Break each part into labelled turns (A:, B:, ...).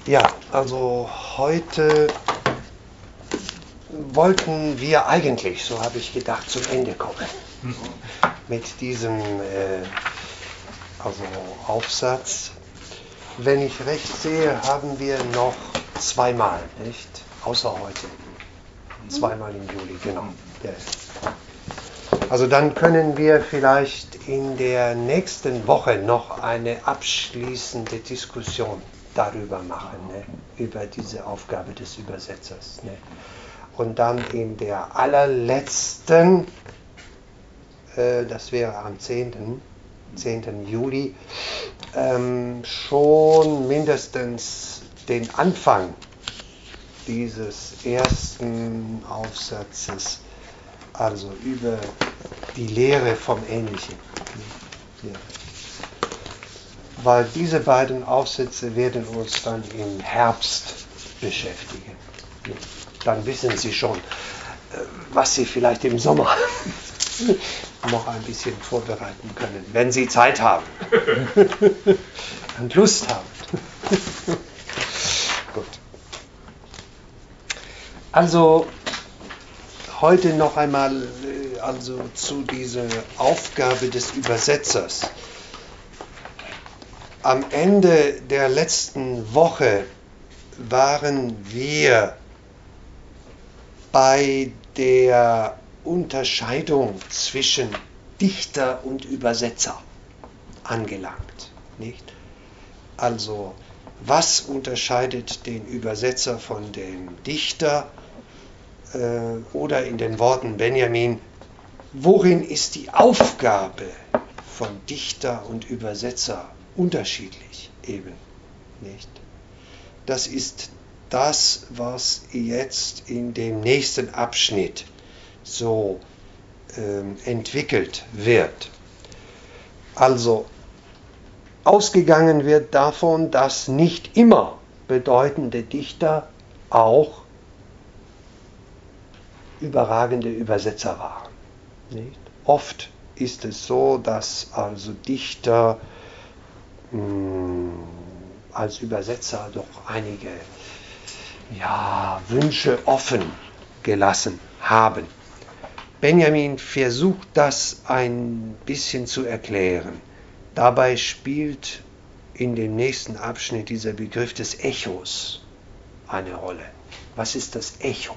A: Ja, also heute wollten wir eigentlich, so habe ich gedacht, zum Ende kommen. Mit diesem Aufsatz. Wenn ich recht sehe, haben wir noch zweimal, nicht? Außer heute. Zweimal im Juli, genau. Ja. Also dann können wir vielleicht in der nächsten Woche noch eine abschließende Diskussion darüber machen, ne? Über diese Aufgabe des Übersetzers. Ne? Und dann in der allerletzten, das wäre am 10. Juli, schon mindestens den Anfang dieses ersten Aufsatzes, also über die Lehre vom Ähnlichen. Ja. Weil diese beiden Aufsätze werden uns dann im Herbst beschäftigen. Dann wissen Sie schon, was Sie vielleicht im Sommer noch ein bisschen vorbereiten können, wenn Sie Zeit haben und Lust haben. Gut. Also heute noch einmal zu dieser Aufgabe des Übersetzers. Am Ende der letzten Woche waren wir bei der Unterscheidung zwischen Dichter und Übersetzer angelangt, nicht? Also, was unterscheidet den Übersetzer von dem Dichter? Oder in den Worten Benjamin, worin ist die Aufgabe von Dichter und Übersetzer unterschiedlich eben, nicht? Das ist das, was jetzt in dem nächsten Abschnitt so entwickelt wird. Also ausgegangen wird davon, dass nicht immer bedeutende Dichter auch überragende Übersetzer waren. Nicht? Oft ist es so, dass also Dichter als Übersetzer doch einige Wünsche offen gelassen haben. Benjamin versucht das ein bisschen zu erklären. Dabei spielt in dem nächsten Abschnitt dieser Begriff des Echos eine Rolle. Was ist das Echo?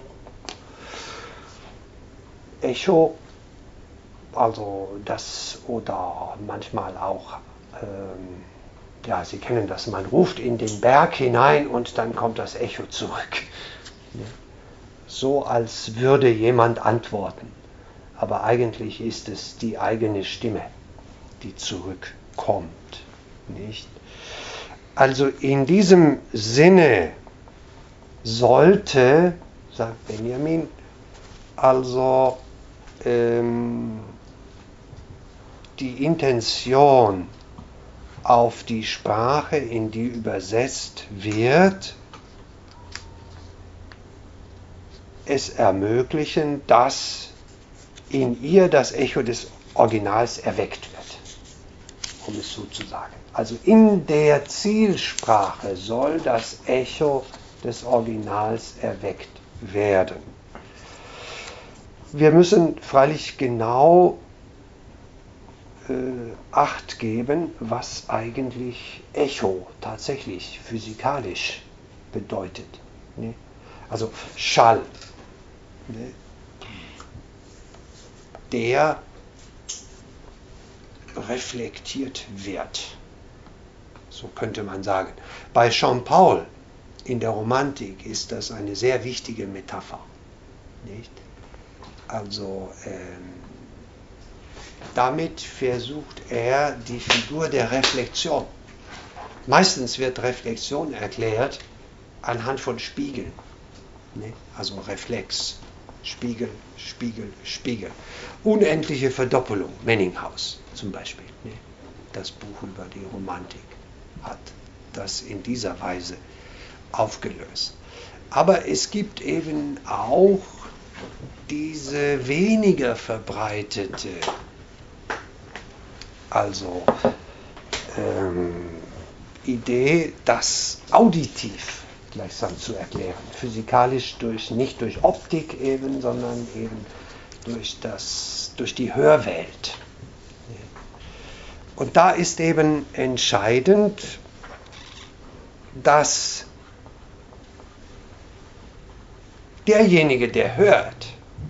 A: Echo, also das oder manchmal auch, Sie kennen das, man ruft in den Berg hinein und dann kommt das Echo zurück. So als würde jemand antworten, aber eigentlich ist es die eigene Stimme, die zurückkommt, nicht? Also in diesem Sinne sollte, sagt Benjamin, also die Intention auf die Sprache, in die übersetzt wird, es ermöglichen, dass in ihr das Echo des Originals erweckt wird, um es so zu sagen. Also in der Zielsprache soll das Echo des Originals erweckt werden. Wir müssen freilich genau Acht geben, was eigentlich Echo tatsächlich physikalisch bedeutet. Ne? Also Schall, ne? Der reflektiert wird, so könnte man sagen. Bei Jean-Paul in der Romantik ist das eine sehr wichtige Metapher. Nicht? Also damit versucht er die Figur der Reflexion. Meistens wird Reflexion erklärt anhand von Spiegeln. Ne? Also Reflex, Spiegel, Spiegel, Spiegel. Unendliche Verdoppelung, Menninghaus zum Beispiel. Ne? Das Buch über die Romantik hat das in dieser Weise aufgelöst. Aber es gibt eben auch diese weniger verbreitete Idee, das auditiv gleichsam zu erklären. Physikalisch nicht durch Optik eben, sondern eben durch die Hörwelt. Und da ist eben entscheidend, dass derjenige, der hört,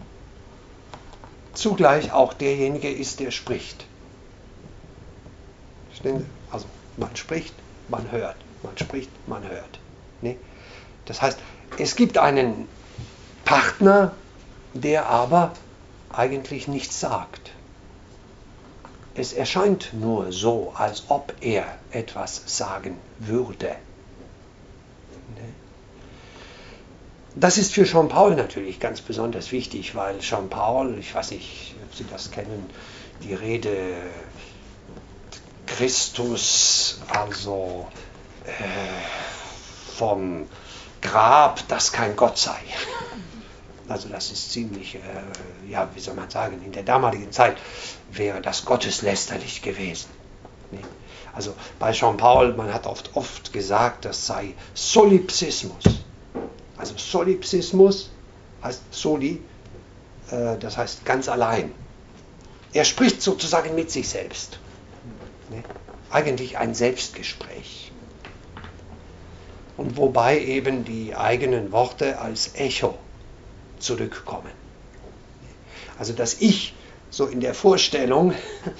A: zugleich auch derjenige ist, der spricht. Verstehen Sie? Also man spricht, man hört. Man spricht, man hört. Ne? Das heißt, es gibt einen Partner, der aber eigentlich nichts sagt. Es erscheint nur so, als ob er etwas sagen würde. Das ist für Jean-Paul natürlich ganz besonders wichtig, weil Jean-Paul, ich weiß nicht, ob Sie das kennen, die Rede Christus, also vom Grab, das kein Gott sei. Also das ist ziemlich, wie soll man sagen, in der damaligen Zeit wäre das gotteslästerlich gewesen. Also bei Jean-Paul, man hat oft gesagt, das sei Solipsismus. Also Solipsismus heißt Soli, das heißt ganz allein. Er spricht sozusagen mit sich selbst. Eigentlich ein Selbstgespräch. Und wobei eben die eigenen Worte als Echo zurückkommen. Also das Ich, so in der Vorstellung,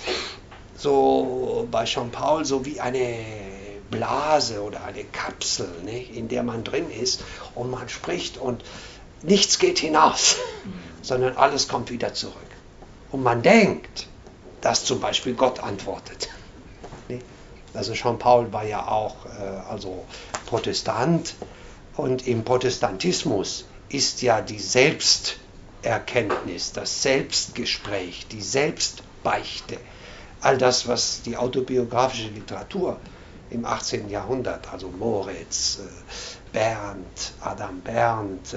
A: so bei Jean-Paul, so wie eine Blase oder eine Kapsel, in der man drin ist und man spricht und nichts geht hinaus, sondern alles kommt wieder zurück. Und man denkt, dass zum Beispiel Gott antwortet. Also Jean-Paul war ja auch Protestant, und im Protestantismus ist ja die Selbsterkenntnis, das Selbstgespräch, die Selbstbeichte, all das, was die autobiografische Literatur im 18. Jahrhundert, also Moritz, Berndt, Adam Berndt,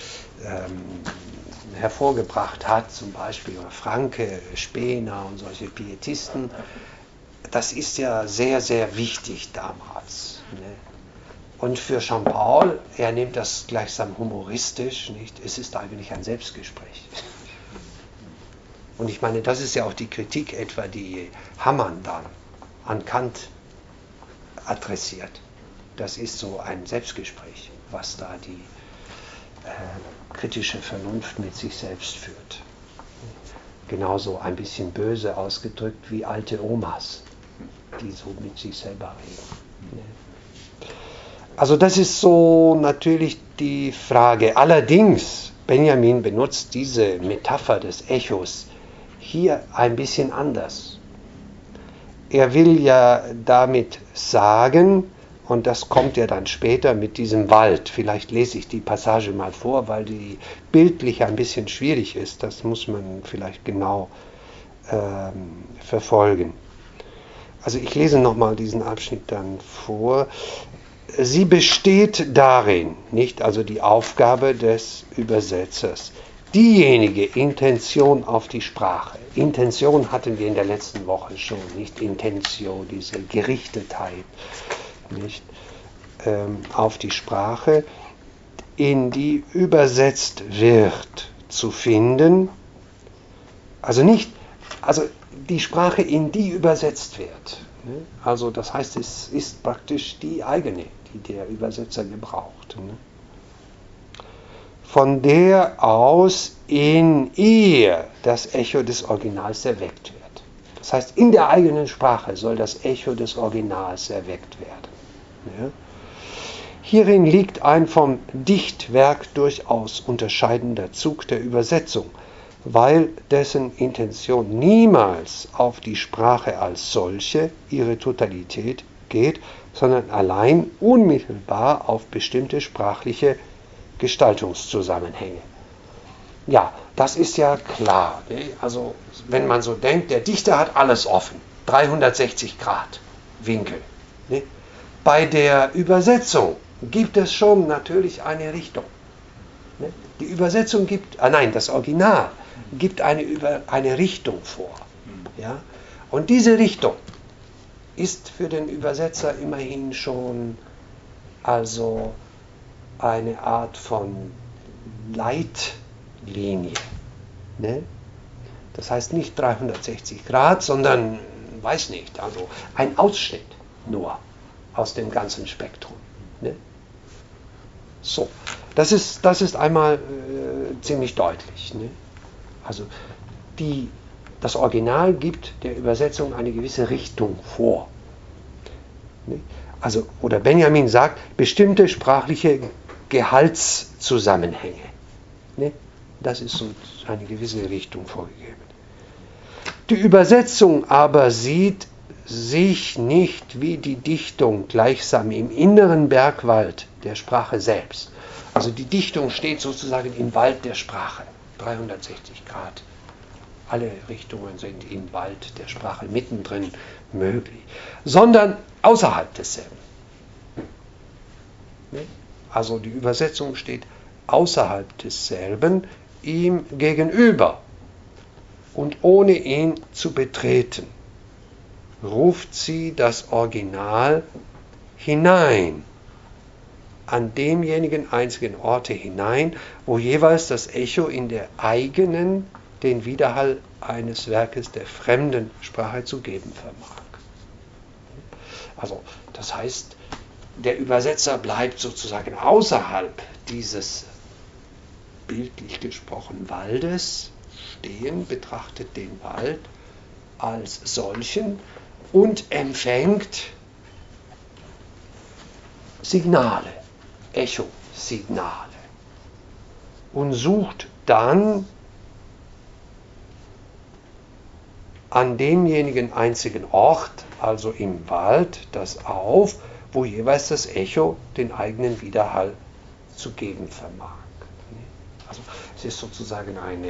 A: hervorgebracht hat, zum Beispiel Franke, Spener und solche Pietisten, das ist ja sehr, sehr wichtig damals. Und für Jean-Paul, er nimmt das gleichsam humoristisch, nicht? Es ist eigentlich ein Selbstgespräch. Und ich meine, das ist ja auch die Kritik etwa, die Hamann dann an Kant adressiert. Das ist so ein Selbstgespräch, was da die kritische Vernunft mit sich selbst führt. Genauso ein bisschen böse ausgedrückt wie alte Omas, die so mit sich selber reden. Also das ist so natürlich die Frage. Allerdings, Benjamin benutzt diese Metapher des Echos hier ein bisschen anders. Er will ja damit sagen, und das kommt ja dann später mit diesem Wald, vielleicht lese ich die Passage mal vor, weil die bildlich ein bisschen schwierig ist, das muss man vielleicht genau verfolgen. Also ich lese nochmal diesen Abschnitt dann vor. Sie besteht darin, nicht also die Aufgabe des Übersetzers, diejenige Intention auf die Sprache. Intention hatten wir in der letzten Woche schon, nicht Intentio, diese Gerichtetheit, nicht auf die Sprache, in die übersetzt wird, zu finden. Also die Sprache, in die übersetzt wird. Also das heißt, es ist praktisch die eigene, die der Übersetzer gebraucht. Von der aus in ihr das Echo des Originals erweckt wird. Das heißt, in der eigenen Sprache soll das Echo des Originals erweckt werden. Hierin liegt ein vom Dichtwerk durchaus unterscheidender Zug der Übersetzung, weil dessen Intention niemals auf die Sprache als solche, ihre Totalität, geht, sondern allein unmittelbar auf bestimmte sprachliche Gestaltungszusammenhänge. Ja, das ist ja klar. Also wenn man so denkt, der Dichter hat alles offen, 360 Grad Winkel. Bei der Übersetzung gibt es schon natürlich eine Richtung. Die Übersetzung das Original gibt eine Richtung vor. Ja? Und diese Richtung, ist für den Übersetzer immerhin schon also eine Art von Leitlinie. Ne? Das heißt nicht 360 Grad, sondern, weiß nicht, also ein Ausschnitt nur aus dem ganzen Spektrum. Ne? So, das ist einmal ziemlich deutlich. Ne? Also das Original gibt der Übersetzung eine gewisse Richtung vor. Ne? Also, oder Benjamin sagt, bestimmte sprachliche Gehaltszusammenhänge. Ne? Das ist so eine gewisse Richtung vorgegeben. Die Übersetzung aber sieht sich nicht wie die Dichtung gleichsam im inneren Bergwald der Sprache selbst. Also die Dichtung steht sozusagen im Wald der Sprache, 360 Grad. Alle Richtungen sind im Wald der Sprache mittendrin möglich, sondern außerhalb desselben. Also die Übersetzung steht außerhalb desselben, ihm gegenüber. Und ohne ihn zu betreten, ruft sie das Original hinein, an demjenigen einzigen Orte hinein, wo jeweils das Echo in der eigenen den Widerhall eines Werkes der fremden Sprache zu geben vermag. Also das heißt, der Übersetzer bleibt sozusagen außerhalb dieses bildlich gesprochen Waldes stehen, betrachtet den Wald als solchen und empfängt Signale, Echosignale und sucht dann an demjenigen einzigen Ort, also im Wald, das auf, wo jeweils das Echo den eigenen Widerhall zu geben vermag. Also es ist sozusagen eine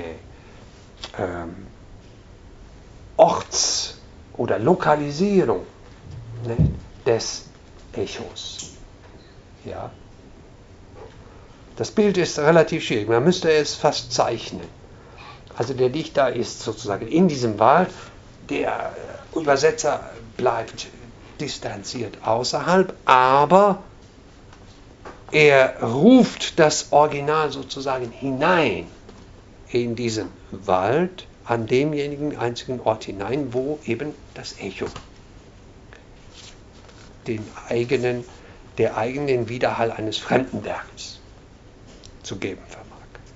A: Orts- oder Lokalisierung, ne, des Echos. Ja. Das Bild ist relativ schwierig, man müsste es fast zeichnen. Also der Dichter ist sozusagen in diesem Wald, der Übersetzer bleibt distanziert außerhalb, aber er ruft das Original sozusagen hinein in diesen Wald, an demjenigen einzigen Ort hinein, wo eben das Echo der eigenen Widerhall eines fremden Werks zu geben vermag.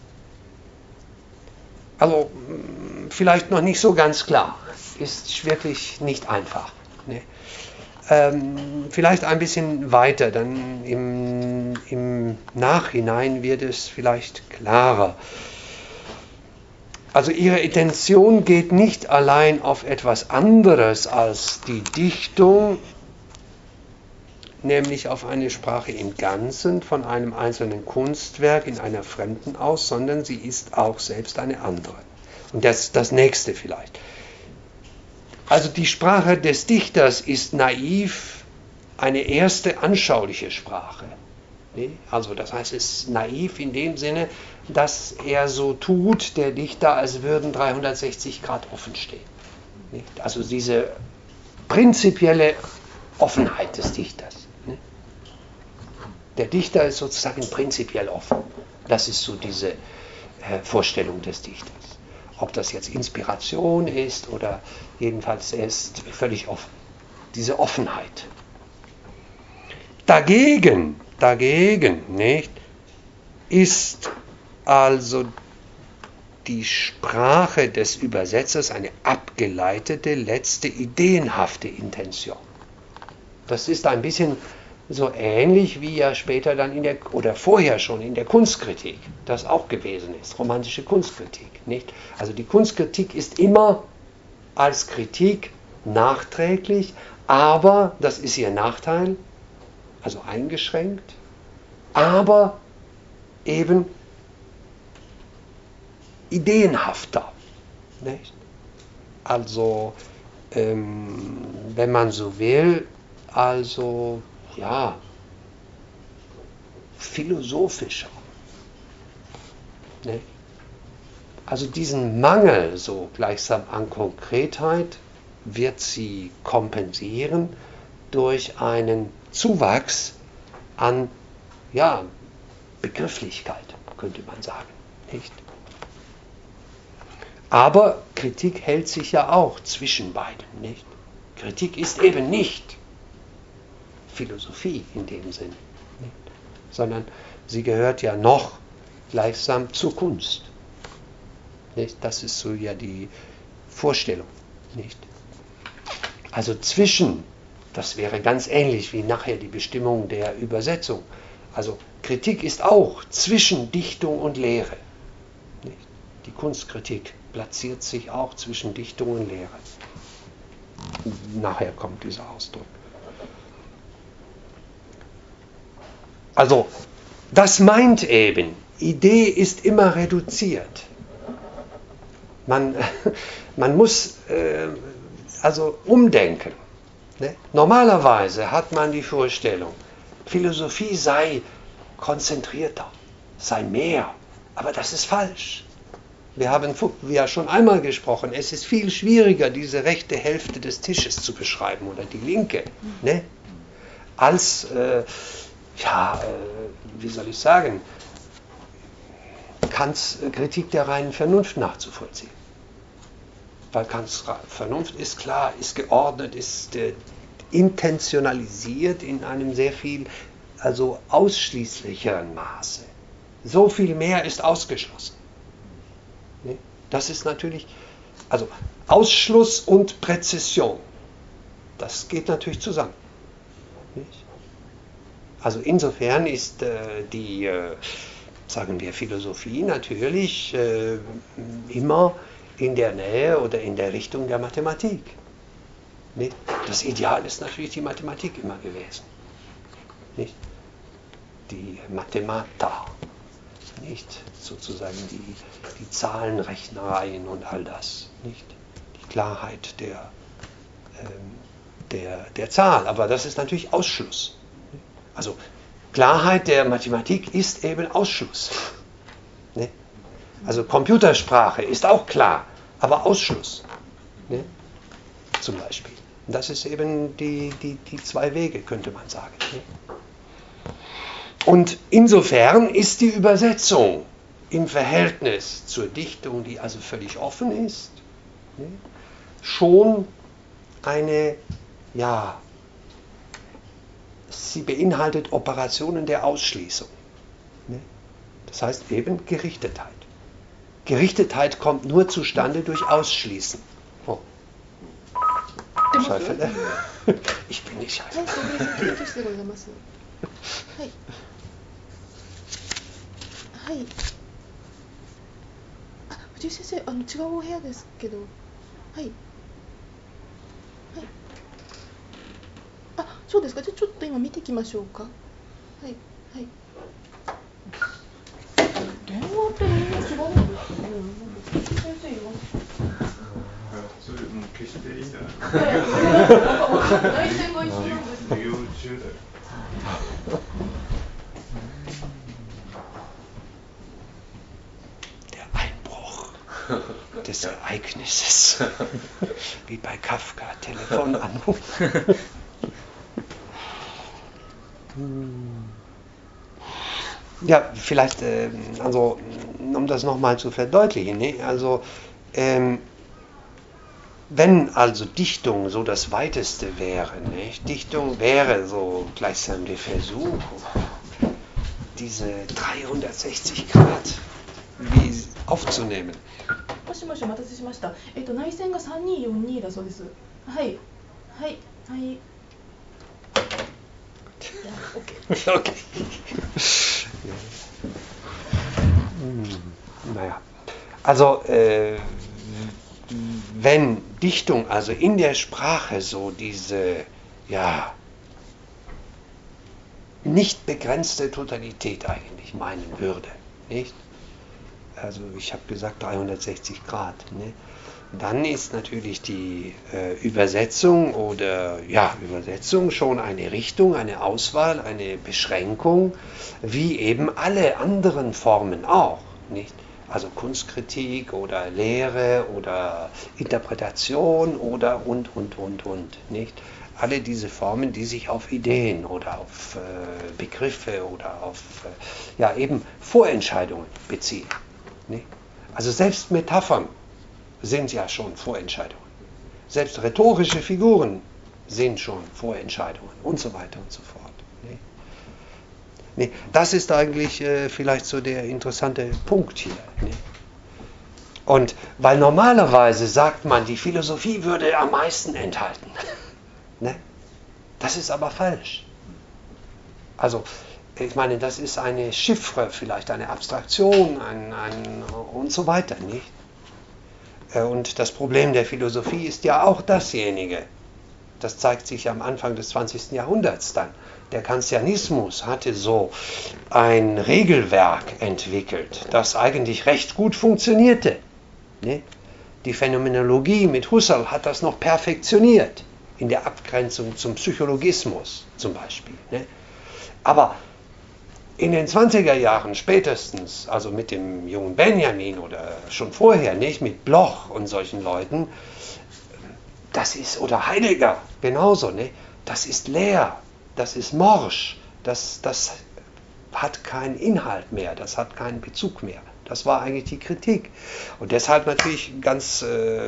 A: Also vielleicht noch nicht so ganz klar, ist wirklich nicht einfach. Ne? Vielleicht ein bisschen weiter, dann im Nachhinein wird es vielleicht klarer. Also ihre Intention geht nicht allein auf etwas anderes als die Dichtung, nämlich auf eine Sprache im Ganzen von einem einzelnen Kunstwerk in einer Fremden aus, sondern sie ist auch selbst eine andere. Und das nächste vielleicht. Also die Sprache des Dichters ist naiv, eine erste anschauliche Sprache. Also das heißt, es ist naiv in dem Sinne, dass er so tut, der Dichter, als würden 360 Grad offen stehen. Also diese prinzipielle Offenheit des Dichters. Der Dichter ist sozusagen prinzipiell offen. Das ist so diese Vorstellung des Dichters. Ob das jetzt Inspiration ist oder jedenfalls er ist völlig offen. Diese Offenheit. Dagegen, nicht, ist also die Sprache des Übersetzers eine abgeleitete, letzte, ideenhafte Intention. Das ist ein bisschen so ähnlich wie ja später dann oder vorher schon in der Kunstkritik das auch gewesen ist, romantische Kunstkritik, nicht? Also die Kunstkritik ist immer als Kritik nachträglich, aber, das ist ihr Nachteil, also eingeschränkt, aber eben ideenhafter, nicht? Also, wenn man so will, also ja, philosophischer. Ne? Also diesen Mangel so gleichsam an Konkretheit wird sie kompensieren durch einen Zuwachs an Begrifflichkeit, könnte man sagen. Nicht? Aber Kritik hält sich ja auch zwischen beiden. Nicht? Kritik ist eben nicht Philosophie in dem Sinn, nicht? Sondern sie gehört ja noch gleichsam zur Kunst. Nicht? Das ist so ja die Vorstellung. Nicht? Also zwischen, das wäre ganz ähnlich wie nachher die Bestimmung der Übersetzung. Also Kritik ist auch zwischen Dichtung und Lehre. Nicht? Die Kunstkritik platziert sich auch zwischen Dichtung und Lehre. Nachher kommt dieser Ausdruck. Also, das meint eben, Idee ist immer reduziert. Man muss also umdenken. Ne? Normalerweise hat man die Vorstellung, Philosophie sei konzentrierter, sei mehr. Aber das ist falsch. Wir haben ja schon einmal gesprochen, es ist viel schwieriger, diese rechte Hälfte des Tisches zu beschreiben oder die linke, ne? Als, wie soll ich sagen, Kants Kritik der reinen Vernunft nachzuvollziehen. Weil Kants Vernunft ist klar, ist geordnet, ist intentionalisiert in einem sehr viel, also ausschließlicheren Maße. So viel mehr ist ausgeschlossen. Das ist natürlich, also Ausschluss und Präzision, das geht natürlich zusammen. Nicht? Also insofern ist die, sagen wir, Philosophie natürlich immer in der Nähe oder in der Richtung der Mathematik. Nicht? Das Ideal ist natürlich die Mathematik immer gewesen. Nicht? Die Mathemata. Nicht sozusagen die Zahlenrechnereien und all das, nicht die Klarheit der Zahl, aber das ist natürlich Ausschluss. Also Klarheit der Mathematik ist eben Ausschluss. Ne? Also Computersprache ist auch klar, aber Ausschluss. Ne? Zum Beispiel. Und das ist eben die zwei Wege, könnte man sagen. Ne? Und insofern ist die Übersetzung im Verhältnis zur Dichtung, die also völlig offen ist, ne, schon eine, sie beinhaltet Operationen der Ausschließung. Ne? Das heißt eben Gerichtetheit. Gerichtetheit kommt nur zustande durch Ausschließen. Oh. Scheifele. Ich bin nicht Scheifele.
B: はい。藤井先生、違うお部屋ですけど、はい。はい。そうですか。じゃあちょっと今見てきましょうか。はいはい。電話ってみんな違うんですかね。先生います。
C: それもう消していいんじゃない？
B: 内線が一緒なんです。
C: 授業中だよ。
A: Des Ereignisses, wie bei Kafka, Telefonanruf. Ja, vielleicht, also, um das nochmal zu verdeutlichen, ne? Also, wenn also Dichtung so das Weiteste wäre, nicht? Dichtung wäre so gleichsam der Versuch, diese 360 Grad wie aufzunehmen.
B: もしもしお待たせしました。内線が3242だそうです。はいはいはい。
A: Okay. Naja, also wenn Dichtung also in der Sprache so diese nicht begrenzte Totalität eigentlich meinen würde, nicht? Also ich habe gesagt 360 Grad, ne? Dann ist natürlich die Übersetzung Übersetzung schon eine Richtung, eine Auswahl, eine Beschränkung, wie eben alle anderen Formen auch, nicht? Also Kunstkritik oder Lehre oder Interpretation oder und, nicht? Alle diese Formen, die sich auf Ideen oder auf Begriffe oder auf ja, eben Vorentscheidungen beziehen. Nicht? Also selbst Metaphern sind ja schon Vorentscheidungen. Selbst rhetorische Figuren sind schon Vorentscheidungen und so weiter und so fort. Nee, das ist eigentlich vielleicht so der interessante Punkt hier. Nee. Und weil normalerweise sagt man, die Philosophie würde am meisten enthalten. Ne? Das ist aber falsch. Also, ich meine, das ist eine Chiffre, vielleicht eine Abstraktion und so weiter, nicht? Und das Problem der Philosophie ist ja auch dasjenige. Das zeigt sich am Anfang des 20. Jahrhunderts dann. Der Kantianismus hatte so ein Regelwerk entwickelt, das eigentlich recht gut funktionierte. Ne? Die Phänomenologie mit Husserl hat das noch perfektioniert, in der Abgrenzung zum Psychologismus zum Beispiel. Ne? Aber in den 20er Jahren spätestens, also mit dem jungen Benjamin oder schon vorher, nicht mit Bloch und solchen Leuten, das ist, oder Heidegger genauso, ne? Das ist leer, das ist morsch, das hat keinen Inhalt mehr, das hat keinen Bezug mehr. Das war eigentlich die Kritik. Und deshalb natürlich ganz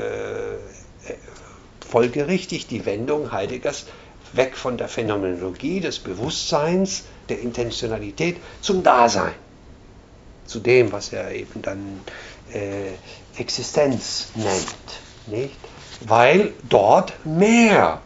A: folgerichtig die Wendung Heideggers weg von der Phänomenologie des Bewusstseins, der Intentionalität zum Dasein. Zu dem, was er eben dann Existenz nennt. Nicht? Weil dort mehr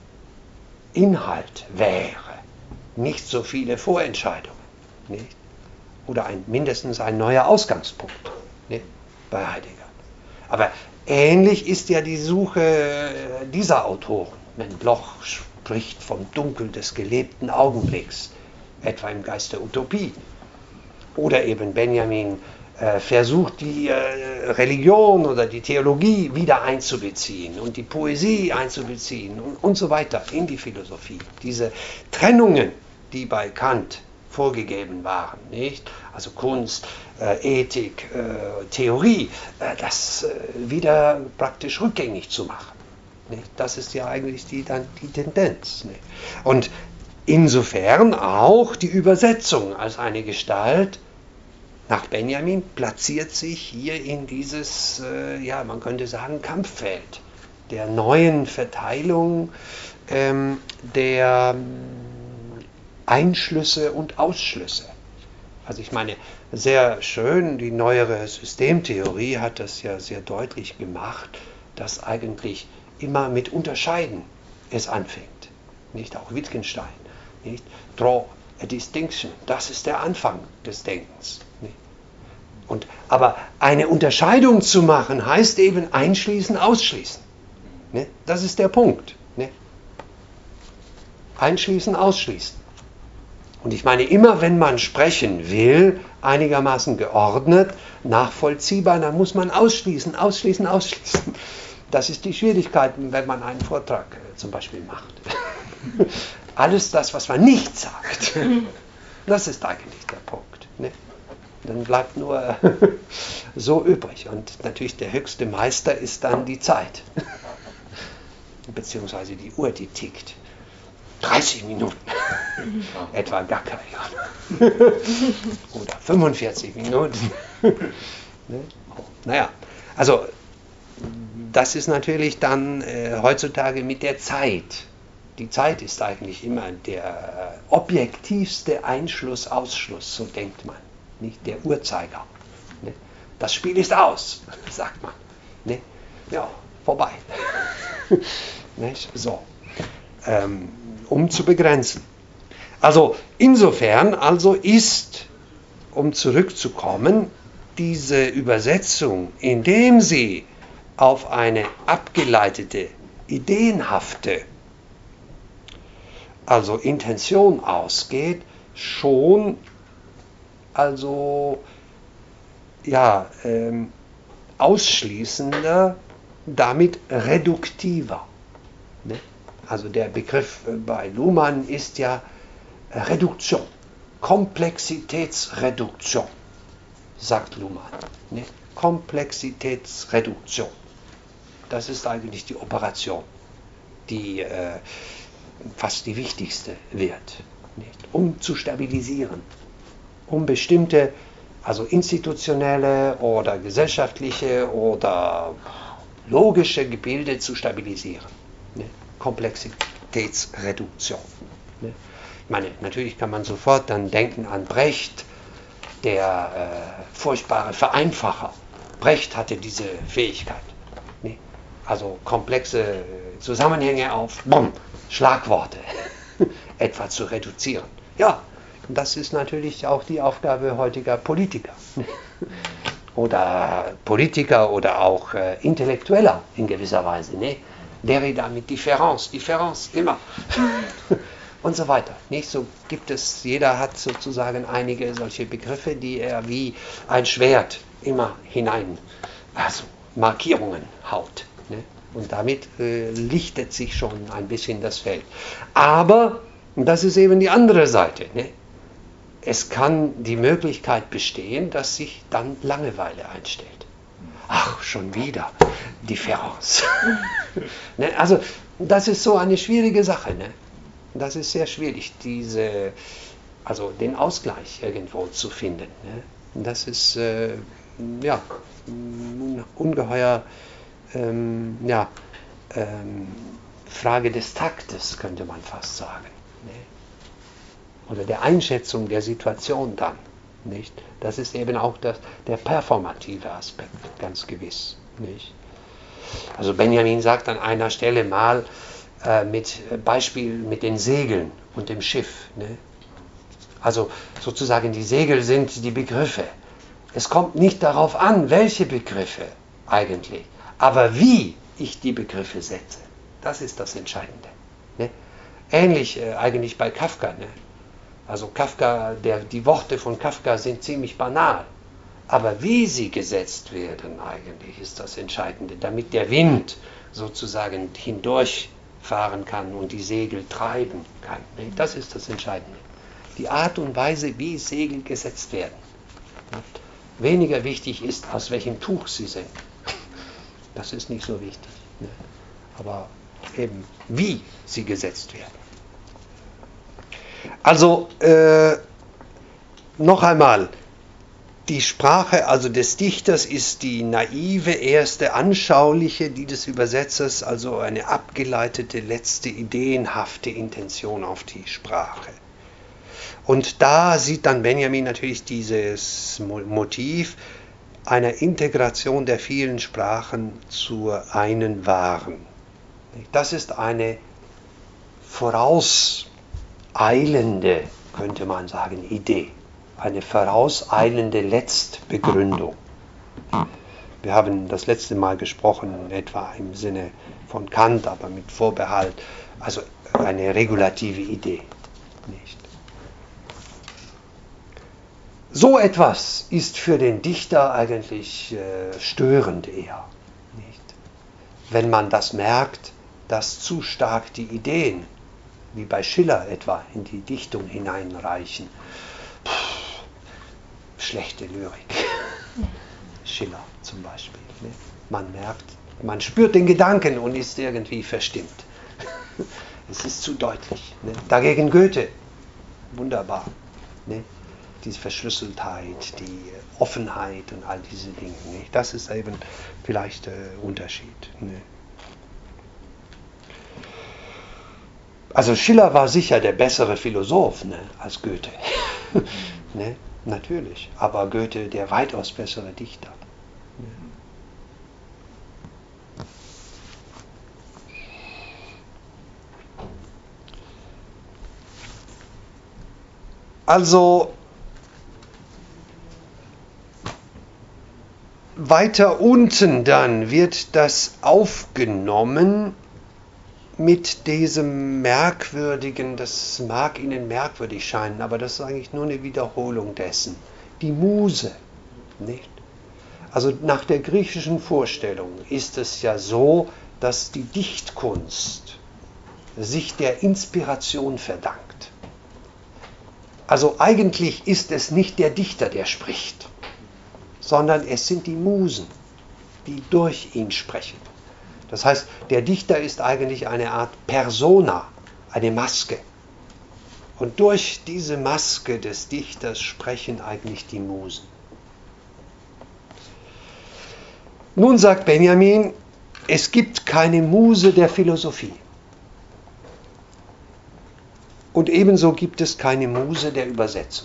A: Inhalt wäre, nicht so viele Vorentscheidungen, nicht? Oder mindestens ein neuer Ausgangspunkt, nicht? Bei Heidegger. Aber ähnlich ist ja die Suche dieser Autoren, wenn Bloch spricht vom Dunkel des gelebten Augenblicks, etwa im Geist der Utopie, oder eben Benjamin versucht, die Religion oder die Theologie wieder einzubeziehen und die Poesie einzubeziehen und so weiter in die Philosophie. Diese Trennungen, die bei Kant vorgegeben waren, nicht? Also Kunst, Ethik, Theorie, das wieder praktisch rückgängig zu machen. Nicht? Das ist ja eigentlich die Tendenz. Nicht? Und insofern auch die Übersetzung als eine Gestalt nach Benjamin platziert sich hier in dieses, ja, man könnte sagen, Kampffeld der neuen Verteilung der Einschlüsse und Ausschlüsse. Also ich meine, sehr schön, die neuere Systemtheorie hat das ja sehr deutlich gemacht, dass eigentlich immer mit Unterscheiden es anfängt. Nicht auch Wittgenstein, nicht? Draw a distinction, das ist der Anfang des Denkens. Nicht? Aber eine Unterscheidung zu machen, heißt eben einschließen, ausschließen. Ne? Das ist der Punkt. Ne? Einschließen, ausschließen. Und ich meine, immer wenn man sprechen will, einigermaßen geordnet, nachvollziehbar, dann muss man ausschließen. Das ist die Schwierigkeit, wenn man einen Vortrag zum Beispiel macht. Alles das, was man nicht sagt, das ist eigentlich der Punkt. Ne? Dann bleibt nur so übrig. Und natürlich der höchste Meister ist dann die Zeit. Beziehungsweise die Uhr, die tickt. 30 Minuten. Etwa gar keine. Oder 45 Minuten. Ne? Naja, also das ist natürlich dann heutzutage mit der Zeit. Die Zeit ist eigentlich immer der objektivste Einschluss, Ausschluss, so denkt man. Nicht der Uhrzeiger. Ne? Das Spiel ist aus, sagt man. Ne? Ja, vorbei. Nicht? So. Um zu begrenzen. Also insofern ist, um zurückzukommen, diese Übersetzung, indem sie auf eine abgeleitete, ideenhafte, also Intention ausgeht, schon also ja, ausschließender, damit reduktiver. Ne? Also der Begriff bei Luhmann ist ja Reduktion, Komplexitätsreduktion. sagt Luhmann. Ne? Komplexitätsreduktion. Das ist eigentlich die Operation, die fast die wichtigste wird, nicht? Um zu stabilisieren, um bestimmte, also institutionelle oder gesellschaftliche oder logische Gebilde zu stabilisieren. Ne? Komplexitätsreduktion. Ne? Ich meine, natürlich kann man sofort dann denken an Brecht, der furchtbare Vereinfacher. Brecht hatte diese Fähigkeit. Ne? Also komplexe Zusammenhänge auf Schlagworte etwa zu reduzieren. Ja, das ist natürlich auch die Aufgabe heutiger Politiker. Oder Politiker oder auch Intellektueller in gewisser Weise. Ne? Derrida mit Differenz immer. Und so weiter. Nicht? So gibt es, jeder hat sozusagen einige solche Begriffe, die er wie ein Schwert immer hinein, also Markierungen haut. Ne? Und damit lichtet sich schon ein bisschen das Feld. Aber, und das ist eben die andere Seite, ne? Es kann die Möglichkeit bestehen, dass sich dann Langeweile einstellt. Ach, schon wieder Differenz. Ne? Also, das ist so eine schwierige Sache. Ne? Das ist sehr schwierig, also den Ausgleich irgendwo zu finden. Ne? Das ist ungeheuer Frage des Taktes, könnte man fast sagen. Ne? Oder der Einschätzung der Situation dann. Nicht? Das ist eben auch der performative Aspekt, ganz gewiss. Nicht? Also Benjamin sagt an einer Stelle mal, mit Beispiel mit den Segeln und dem Schiff. Ne? Also sozusagen die Segel sind die Begriffe. Es kommt nicht darauf an, welche Begriffe eigentlich, aber wie ich die Begriffe setze. Das ist das Entscheidende. Ne? Ähnlich eigentlich bei Kafka. Ne? Also Kafka, die Worte von Kafka sind ziemlich banal. Aber wie sie gesetzt werden eigentlich ist das Entscheidende, damit der Wind sozusagen hindurchfahren kann und die Segel treiben kann. Das ist das Entscheidende. Die Art und Weise, wie Segel gesetzt werden. Weniger wichtig ist, aus welchem Tuch sie sind. Das ist nicht so wichtig. Aber eben, wie sie gesetzt werden. Also, noch einmal. Die Sprache also des Dichters ist die naive, erste, anschauliche, die des Übersetzers, also eine abgeleitete, letzte, ideenhafte Intention auf die Sprache. Und da sieht dann Benjamin natürlich dieses Motiv einer Integration der vielen Sprachen zur einen wahren. Das ist eine vorauseilende, könnte man sagen, Idee. Eine vorauseilende Letztbegründung. Wir haben das letzte Mal gesprochen, etwa im Sinne von Kant, aber mit Vorbehalt, also eine regulative Idee. Nicht? So etwas ist für den Dichter eigentlich störend eher. Nicht? Wenn man das merkt, dass zu stark die Ideen, wie bei Schiller etwa, in die Dichtung hineinreichen. Schlechte Lyrik. Schiller zum Beispiel. Ne? Man merkt, man spürt den Gedanken und ist irgendwie verstimmt. Es ist zu deutlich. Ne? Dagegen Goethe, wunderbar. Ne? Diese Verschlüsseltheit, die Offenheit und all diese Dinge. Ne? Das ist eben vielleicht der Unterschied. Ne? Also Schiller war sicher der bessere Philosoph, ne, als Goethe. Ne? Natürlich, aber Goethe der weitaus bessere Dichter. Also weiter unten dann wird das aufgenommen mit diesem Merkwürdigen, das mag Ihnen merkwürdig scheinen, aber das ist eigentlich nur eine Wiederholung dessen. Die Muse, nicht? Also nach der griechischen Vorstellung ist es ja so, dass die Dichtkunst sich der Inspiration verdankt. Also eigentlich ist es nicht der Dichter, der spricht. sondern es sind die Musen, die durch ihn sprechen. Das heißt, der Dichter ist eigentlich eine Art Persona, eine Maske. Und durch diese Maske des Dichters sprechen eigentlich die Musen. Nun sagt Benjamin, es gibt keine Muse der Philosophie. Und ebenso gibt es keine Muse der Übersetzung.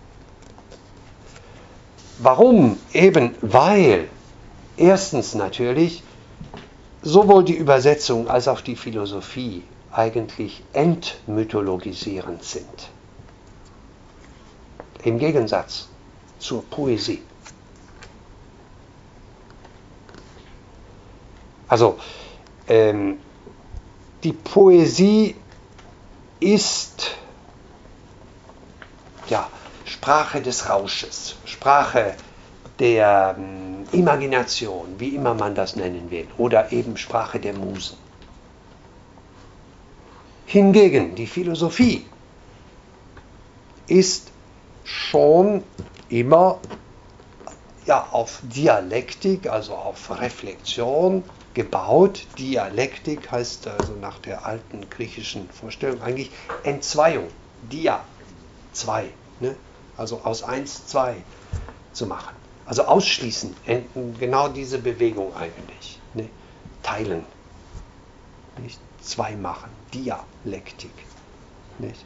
A: Warum? Eben weil erstens natürlich sowohl die Übersetzung als auch die Philosophie eigentlich entmythologisierend sind. Im Gegensatz zur Poesie. Also, die Poesie ist Sprache des Rausches, Sprache der Imagination, wie immer man das nennen will, oder eben Sprache der Musen. Hingegen die Philosophie ist schon immer auf Dialektik, also auf Reflexion gebaut. Dialektik heißt also nach der alten griechischen Vorstellung eigentlich Entzweiung, Dia, zwei, ne? Also aus 1, 2 zu machen. Also ausschließen, genau diese Bewegung eigentlich. Ne? Teilen, nicht? Zwei machen, Dialektik. Nicht?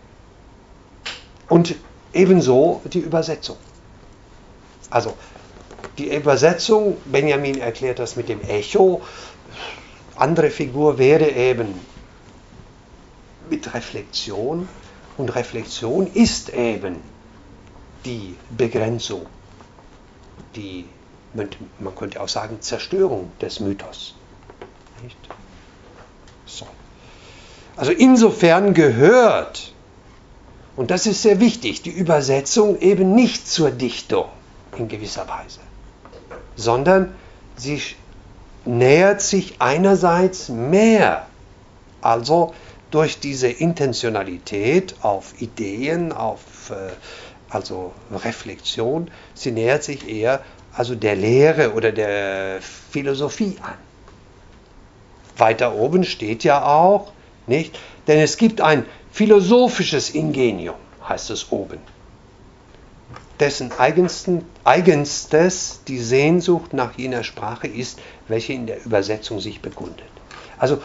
A: Und ebenso die Übersetzung. Also die Übersetzung, Benjamin erklärt das mit dem Echo, andere Figur wäre eben mit Reflexion. Und Reflexion ist eben die Begrenzung, die, man könnte auch sagen, Zerstörung des Mythos. Nicht? So. Also insofern gehört, und das ist sehr wichtig, die Übersetzung eben nicht zur Dichtung in gewisser Weise, sondern sie nähert sich einerseits mehr, also durch diese Intentionalität auf Ideen, auf also Reflexion, sie nähert sich eher also der Lehre oder der Philosophie an. Weiter oben steht ja auch, nicht? Denn es gibt ein philosophisches Ingenium, heißt es oben, dessen eigenstes die Sehnsucht nach jener Sprache ist, welche in der Übersetzung sich bekundet. Also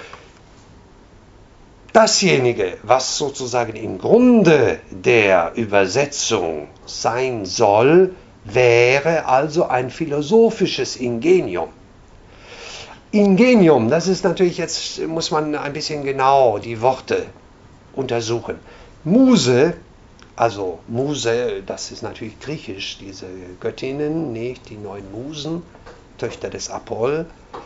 A: dasjenige, was sozusagen im Grunde der Übersetzung sein soll, wäre also ein philosophisches Ingenium. Ingenium, das ist natürlich, jetzt muss man ein bisschen genau die Worte untersuchen. Muse, also Muse, das ist natürlich griechisch, diese Göttinnen, nicht die 9 Musen, Töchter des Apoll.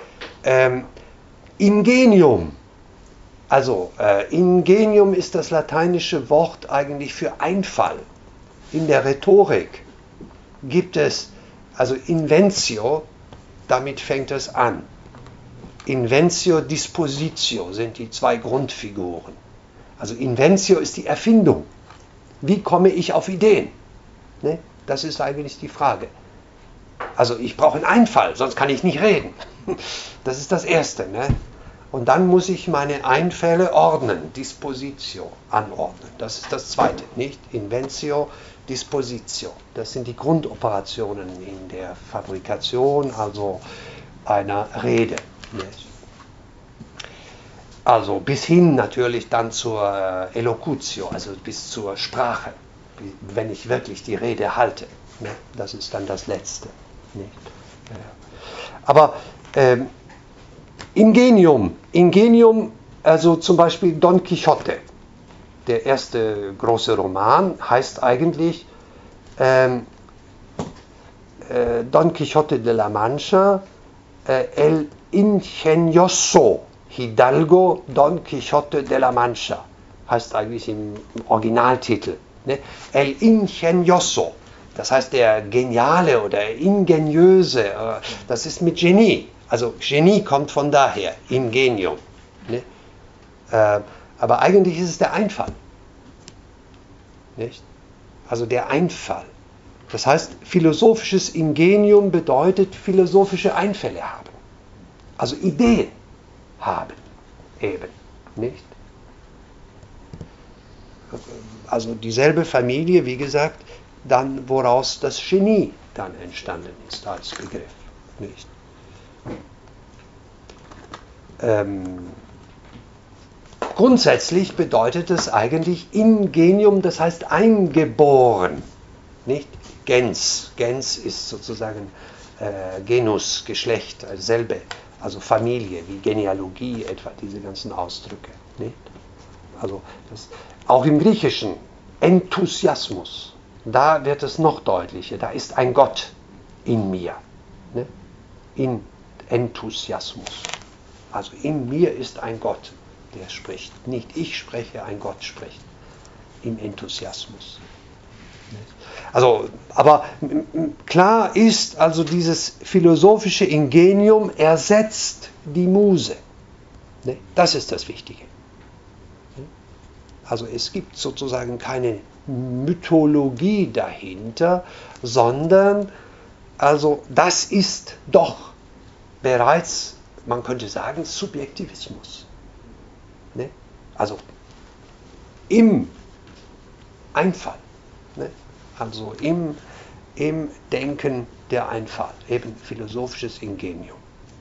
A: Ingenium, also Ingenium ist das lateinische Wort eigentlich für Einfall. In der Rhetorik gibt es, also Inventio, damit fängt es an. Inventio, Dispositio sind die 2 Grundfiguren. Also Inventio ist die Erfindung. Wie komme ich auf Ideen? Ne? Das ist eigentlich die Frage. Also ich brauche einen Einfall, sonst kann ich nicht reden. Das ist das Erste. Ne? Und dann muss ich meine Einfälle ordnen, Dispositio, anordnen. Das ist das Zweite, nicht? Inventio, Dispositio. Das sind die Grundoperationen in der Fabrikation, also einer Rede. Nicht? Also bis hin natürlich dann zur Elocutio, also bis zur Sprache, wenn ich wirklich die Rede halte. Ne? Das ist dann das Letzte. Nicht? Ja. Aber Ingenium, also zum Beispiel Don Quixote, der erste große Roman, heißt eigentlich Don Quixote de la Mancha, El Ingenioso Hidalgo Don Quixote de la Mancha, heißt eigentlich im Originaltitel. Ne? El Ingenioso, das heißt der Geniale oder Ingeniöse, das ist mit Genie. Also Genie kommt von daher, Ingenium. Ne? Aber eigentlich ist es der Einfall. Nicht? Also der Einfall. Das heißt, philosophisches Ingenium bedeutet philosophische Einfälle haben. Also Ideen haben eben, nicht? Also dieselbe Familie, wie gesagt, dann woraus das Genie dann entstanden ist als Begriff, nicht? Grundsätzlich bedeutet es eigentlich Ingenium, das heißt eingeboren, nicht? Gens ist sozusagen Genus, Geschlecht, selbe, also Familie, wie Genealogie etwa, diese ganzen Ausdrücke, nicht? Also auch im Griechischen, Enthusiasmus, da wird es noch deutlicher, da ist ein Gott in mir, ne? In Enthusiasmus. Also in mir ist ein Gott, der spricht. Nicht ich spreche, ein Gott spricht. Im Enthusiasmus. Also, aber klar ist, also dieses philosophische Ingenium ersetzt die Muse. Das ist das Wichtige. Also es gibt sozusagen keine Mythologie dahinter, sondern also das ist doch bereits, man könnte sagen, Subjektivismus. Ne? Also im Einfall, ne? Also im Denken der Einfall, eben philosophisches Ingenium.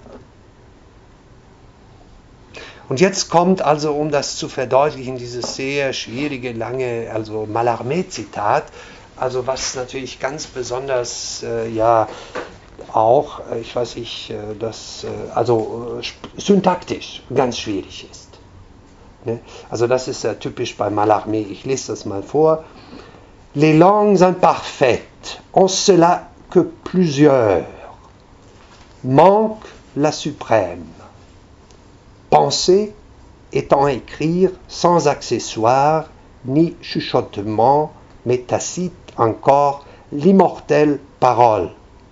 A: Und jetzt kommt also, um das zu verdeutlichen, dieses sehr schwierige, lange, also Mallarmé-Zitat, also was natürlich ganz besonders, auch, ich weiß nicht, syntaktisch ganz schwierig ist. Ne? Also das ist typisch bei Mallarmé, ich lese das mal vor. Les langues imparfaites ont cela que plusieurs manquent la suprême. Penser étant écrire sans accessoire ni chuchotement, mais tacite encore l'immortelle parole.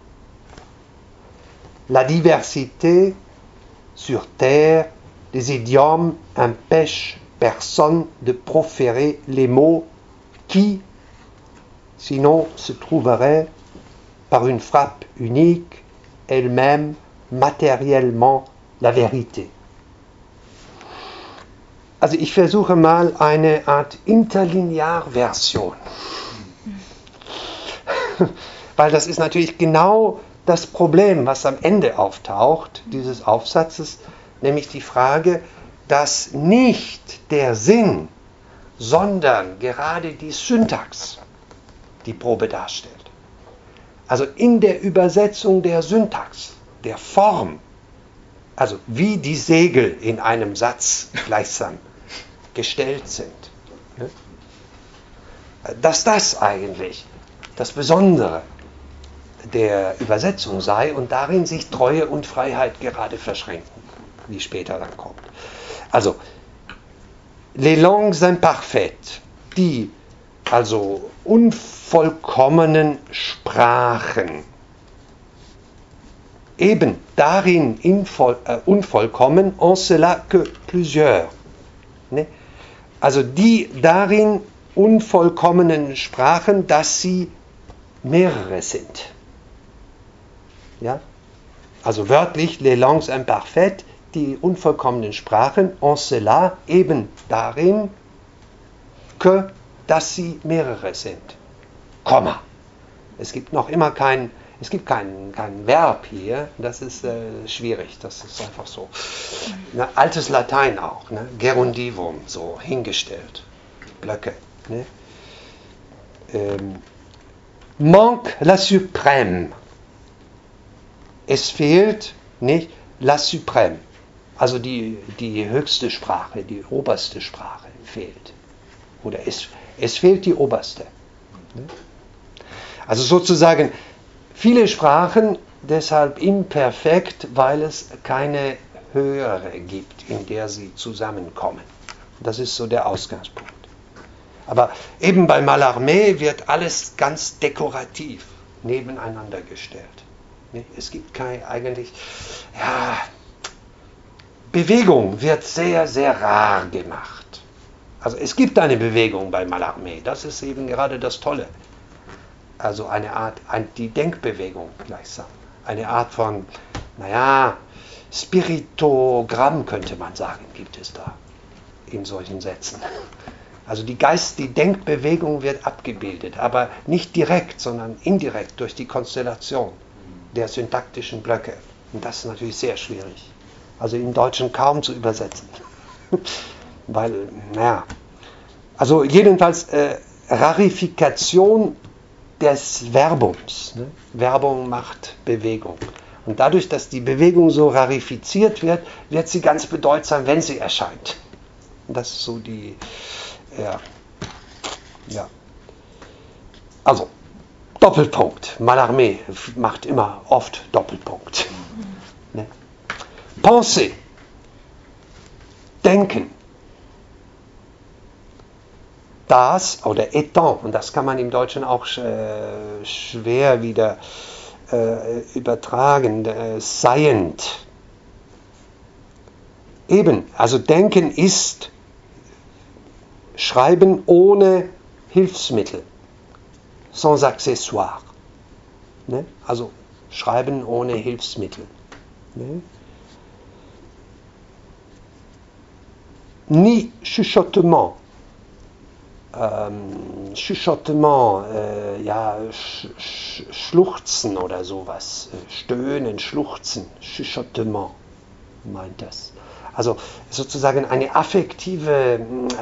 A: La diversité sur terre des idiomes empêche personne de proférer les mots qui, sinon, se trouveraient par une frappe unique, elle-même matériellement la vérité. Also ich versuche mal eine Art Interlinearversion. Weil das ist natürlich genau das Problem, was am Ende auftaucht, dieses Aufsatzes, nämlich die Frage, dass nicht der Sinn, sondern gerade die Syntax die Probe darstellt. Also in der Übersetzung der Syntax, der Form, also wie die Segel in einem Satz gleichsam gestellt sind, dass das eigentlich das Besondere der Übersetzung sei und darin sich Treue und Freiheit gerade verschränken, wie später dann kommt. Also, les langues imparfaites, die also unvollkommenen Sprachen, eben darin unvollkommen, en cela que plusieurs. Ne? Also die darin unvollkommenen Sprachen, dass sie mehrere sind. Ja? Also wörtlich, les langues imparfaites, die unvollkommenen Sprachen, en cela, eben darin, que, dass sie mehrere sind. Komma. Es gibt noch immer kein Verb hier, das ist schwierig, das ist einfach so. Altes Latein auch, ne? Gerundivum, so hingestellt, Blöcke. Ne? Manque la suprême. Es fehlt nicht la suprême, also die höchste Sprache, die oberste Sprache fehlt. Oder es fehlt die oberste. Ne? Also sozusagen viele Sprachen deshalb imperfekt, weil es keine höhere gibt, in der sie zusammenkommen. Das ist so der Ausgangspunkt. Aber eben bei Mallarmé wird alles ganz dekorativ nebeneinander gestellt. Es gibt Bewegung wird sehr, sehr rar gemacht. Also es gibt eine Bewegung bei Mallarmé, das ist eben gerade das Tolle. Also eine Art, die Denkbewegung gleichsam. Eine Art von, naja, Spiritogramm könnte man sagen, gibt es da in solchen Sätzen. Also die Denkbewegung wird abgebildet, aber nicht direkt, sondern indirekt durch die Konstellation der syntaktischen Blöcke. Und das ist natürlich sehr schwierig. Also im Deutschen kaum zu übersetzen. Weil, naja, also jedenfalls Rarifikation des Verbums. Ne? Verbum macht Bewegung. Und dadurch, dass die Bewegung so rarifiziert wird, wird sie ganz bedeutsam, wenn sie erscheint. Und das ist so die, ja. Also, Doppelpunkt. Mallarmé macht immer oft Doppelpunkt. Ne? Penser. Denken. Das, oder étant, und das kann man im Deutschen auch schwer wieder übertragen, seiend. Eben, also Denken ist Schreiben ohne Hilfsmittel, sans accessoire. Ne? Also Schreiben ohne Hilfsmittel. Ne? Ni chuchotement. Chuchotement, Schluchzen oder sowas. Stöhnen, Schluchzen, Chuchotement meint das. Also sozusagen eine affektive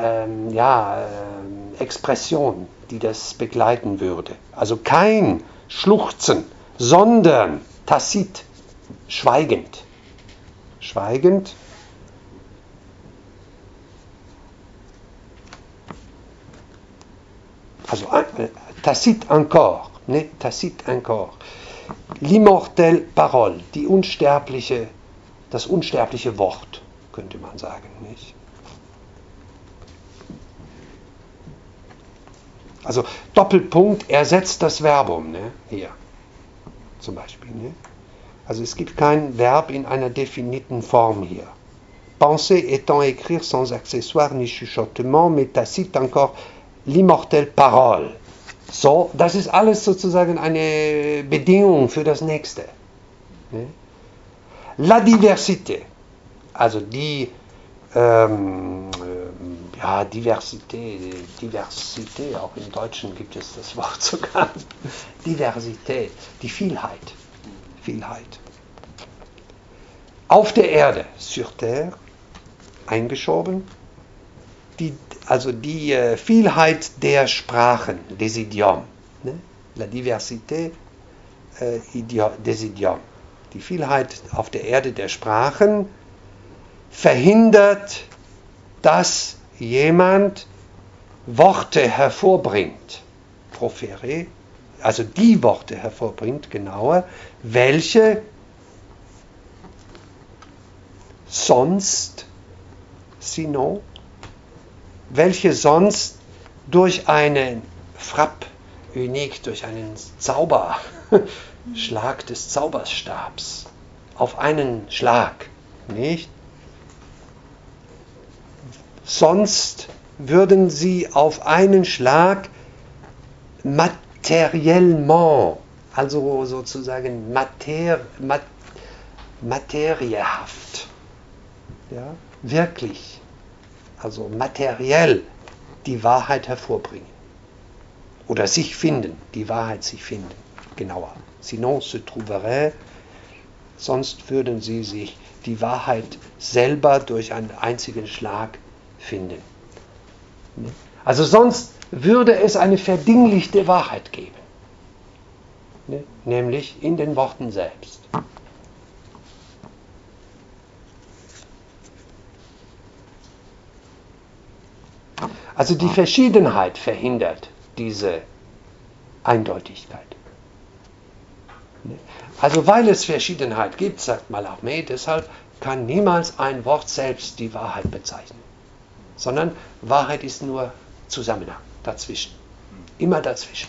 A: Expression, die das begleiten würde. Also kein Schluchzen, sondern tacit, schweigend. Schweigend. Also tacite encore, ne? Tacite encore. L'immortelle parole, das unsterbliche Wort, könnte man sagen, nicht? Also Doppelpunkt ersetzt das Verbum, ne? Hier zum Beispiel. Ne? Also es gibt kein Verb in einer definiten Form hier. Penser étant écrire sans accessoire ni chuchotement, mais tacite encore l'immortelle parole. So, das ist alles sozusagen eine Bedingung für das Nächste. Ne? La diversité, also die Diversität, auch im Deutschen gibt es das Wort sogar, Diversität, die Vielheit. Auf der Erde, sur terre, eingeschoben, die Vielheit der Sprachen, des Idiomes, ne? La diversité des Idiomes. Die Vielheit auf der Erde der Sprachen verhindert, dass jemand Worte hervorbringt, profere, also die Worte hervorbringt, genauer, welche sonst durch einen Frappe unique, durch einen Zauberschlag des Zauberstabs, auf einen Schlag, nicht? Sonst würden sie auf einen Schlag materiellement, also sozusagen materiehaft, ja, wirklich, also materiell die Wahrheit hervorbringen. Oder sich finden, die Wahrheit sich finden, genauer. Sinon se trouverait, sonst würden sie sich die Wahrheit selber durch einen einzigen Schlag finden. Also sonst würde es eine verdinglichte Wahrheit geben, nämlich in den Worten selbst. Also die Verschiedenheit verhindert diese Eindeutigkeit. Also weil es Verschiedenheit gibt, sagt Mallarmé, deshalb kann niemals ein Wort selbst die Wahrheit bezeichnen, sondern Wahrheit ist nur Zusammenhang, dazwischen, immer dazwischen.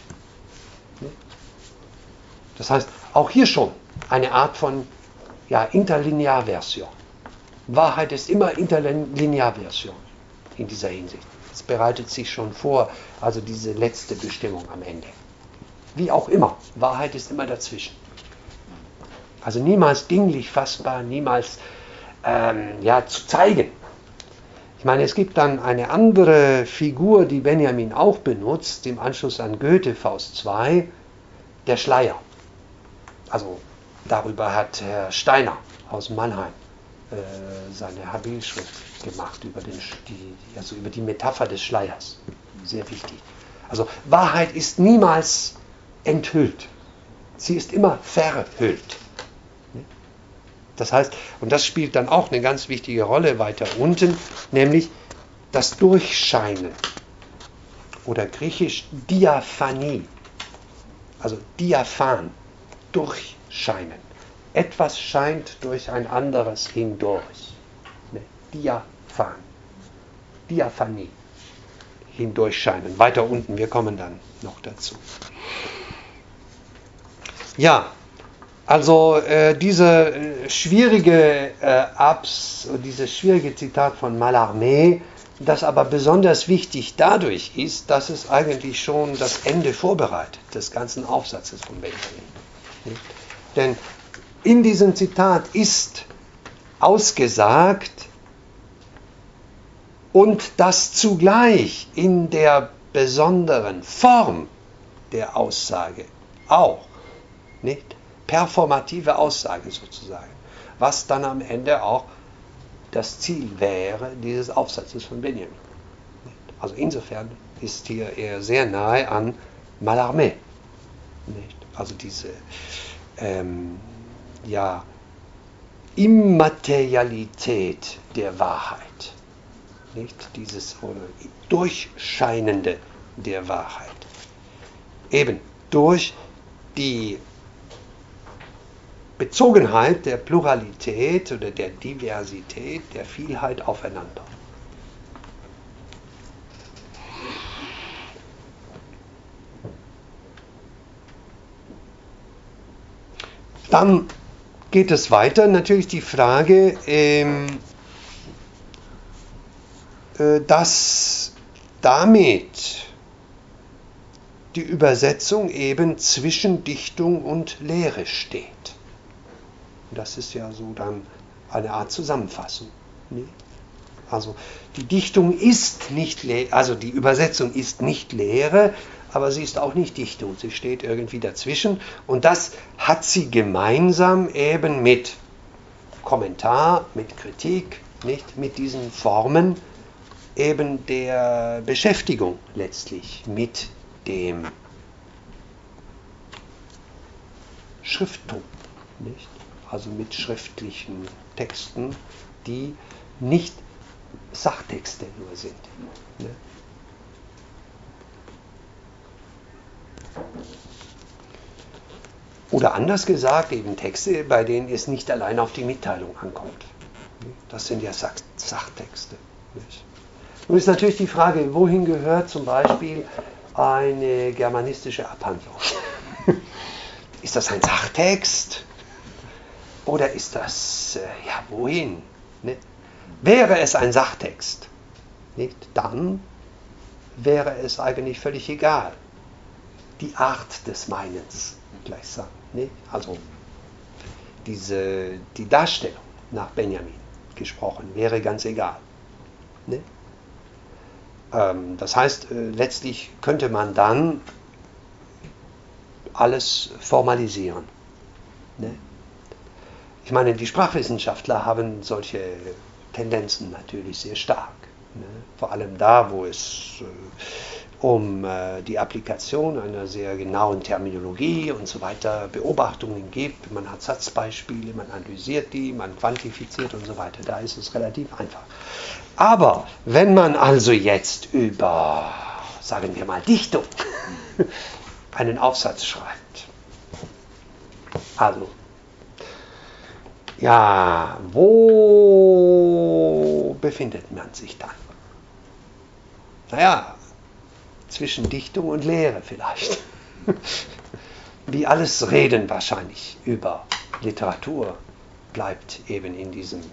A: Das heißt, auch hier schon eine Art von Interlinearversion. Wahrheit ist immer Interlinearversion in dieser Hinsicht. Es bereitet sich schon vor, also diese letzte Bestimmung am Ende. Wie auch immer. Wahrheit ist immer dazwischen. Also niemals dinglich fassbar, niemals zu zeigen. Ich meine, es gibt dann eine andere Figur, die Benjamin auch benutzt, im Anschluss an Goethe, Faust 2, der Schleier. Also darüber hat Herr Steiner aus Mannheim seine Habilschrift gemacht, über die Metapher des Schleiers. Sehr wichtig. Also Wahrheit ist niemals enthüllt. Sie ist immer verhüllt. Das heißt, und das spielt dann auch eine ganz wichtige Rolle weiter unten, nämlich das Durchscheinen oder griechisch Diaphanie, also diaphan, durchscheinen. Etwas scheint durch ein anderes hindurch. Diaphan, Diaphanie, hindurchscheinen. Weiter unten, wir kommen dann noch dazu. Ja, also dieses schwierige Zitat von Mallarmé, das aber besonders wichtig dadurch ist, dass es eigentlich schon das Ende vorbereitet des ganzen Aufsatzes von Benjamin. Denn in diesem Zitat ist ausgesagt, und das zugleich in der besonderen Form der Aussage auch, nicht? Performative Aussage sozusagen, was dann am Ende auch das Ziel wäre dieses Aufsatzes von Benjamin. Also insofern ist hier er sehr nahe an Mallarmé. Nicht? Also diese Immaterialität der Wahrheit, nicht? Dieses Durchscheinende der Wahrheit. Eben durch die Bezogenheit der Pluralität oder der Diversität, der Vielheit aufeinander. Dann geht es weiter. Natürlich die Frage, dass damit die Übersetzung eben zwischen Dichtung und Lehre steht. Das ist ja so dann eine Art Zusammenfassung. Ne? Also die Dichtung ist nicht Lehre, also die Übersetzung ist nicht Lehre, aber sie ist auch nicht Dichtung. Sie steht irgendwie dazwischen und das hat sie gemeinsam eben mit Kommentar, mit Kritik, nicht mit diesen Formen eben der Beschäftigung letztlich mit dem Schrifttum, nicht? Also mit schriftlichen Texten, die nicht Sachtexte nur sind. Ne? Oder anders gesagt, eben Texte, bei denen es nicht allein auf die Mitteilung ankommt. Das sind ja Sachtexte. Nicht? Nun ist natürlich die Frage, wohin gehört zum Beispiel eine germanistische Abhandlung? Ist das ein Sachtext? Oder ist das, wohin? Ne? Wäre es ein Sachtext, nicht? Dann wäre es eigentlich völlig egal. Die Art des Meinens gleichsam. Ne? Also die Darstellung nach Benjamin gesprochen wäre ganz egal. Ne? Das heißt, letztlich könnte man dann alles formalisieren. Ne? Ich meine, die Sprachwissenschaftler haben solche Tendenzen natürlich sehr stark. Ne? Vor allem da, wo es um die Applikation einer sehr genauen Terminologie und so weiter Beobachtungen gibt. Man hat Satzbeispiele, man analysiert die, man quantifiziert und so weiter. Da ist es relativ einfach. Aber wenn man also jetzt über, sagen wir mal, Dichtung einen Aufsatz schreibt, also ja, wo befindet man sich dann? Naja, zwischen Dichtung und Lehre vielleicht. Wie alles Reden wahrscheinlich über Literatur bleibt eben in diesem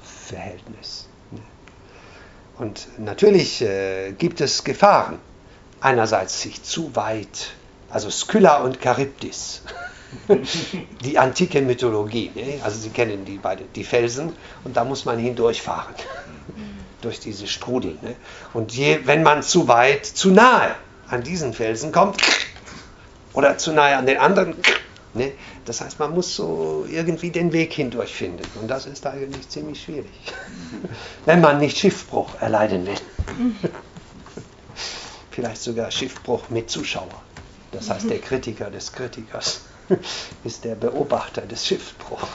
A: Spannungsverhältnis. Und natürlich gibt es Gefahren, einerseits sich zu weit, also Skylla und Charybdis, die antike Mythologie, ne? Also Sie kennen die Felsen, und da muss man hindurchfahren, durch diese Strudel. Ne? Und wenn man zu nahe an diesen Felsen kommt, oder zu nahe an den anderen, ne? Das heißt, man muss so irgendwie den Weg hindurch finden. Und das ist eigentlich ziemlich schwierig, wenn man nicht Schiffbruch erleiden will. Vielleicht sogar Schiffbruch mit Zuschauer. Das heißt, der Kritiker des Kritikers ist der Beobachter des Schiffbruchs.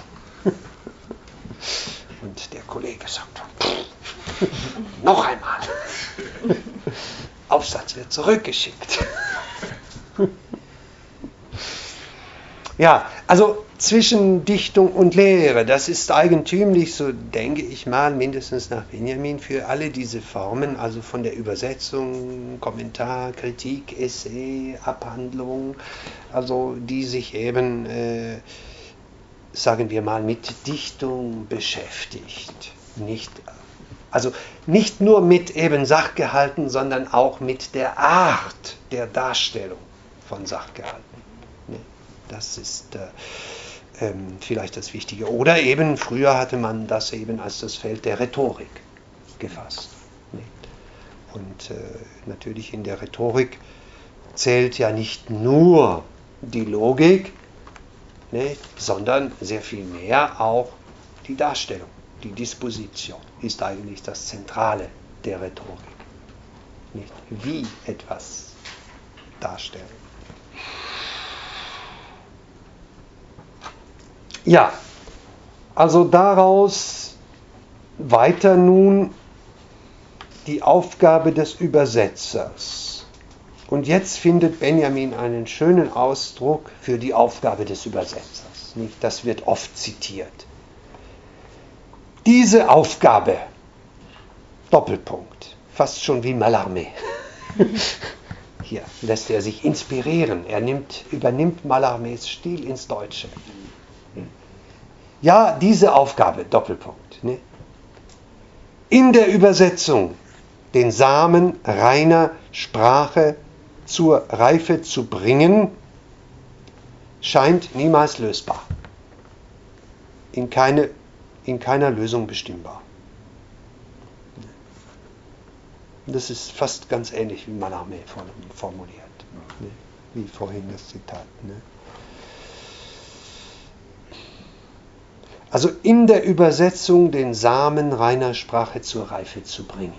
A: Und der Kollege sagt, noch einmal. Aufsatz wird zurückgeschickt. Ja, also zwischen Dichtung und Lehre, das ist eigentümlich, so denke ich mal, mindestens nach Benjamin, für alle diese Formen, also von der Übersetzung, Kommentar, Kritik, Essay, Abhandlung, also die sich eben, sagen wir mal, mit Dichtung beschäftigt. Nicht nur mit eben Sachgehalten, sondern auch mit der Art der Darstellung von Sachgehalten. Das ist vielleicht das Wichtige. Oder eben, früher hatte man das eben als das Feld der Rhetorik gefasst. Und natürlich in der Rhetorik zählt ja nicht nur die Logik, sondern sehr viel mehr auch die Darstellung. Die Disposition ist eigentlich das Zentrale der Rhetorik. Nicht wie etwas darstellen. Ja, also daraus weiter nun die Aufgabe des Übersetzers. Und jetzt findet Benjamin einen schönen Ausdruck für die Aufgabe des Übersetzers. Nicht? Das wird oft zitiert. Diese Aufgabe, Doppelpunkt, fast schon wie Mallarmé. Hier lässt er sich inspirieren. Er übernimmt Mallarmés Stil ins Deutsche. Ja, diese Aufgabe, Doppelpunkt, ne? In der Übersetzung den Samen reiner Sprache zur Reife zu bringen, scheint niemals lösbar. In keiner Lösung bestimmbar. Das ist fast ganz ähnlich wie Mallarmé formuliert, ne? Wie vorhin das Zitat. Ne? Also in der Übersetzung den Samen reiner Sprache zur Reife zu bringen.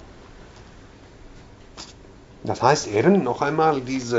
A: Das heißt eben, noch einmal,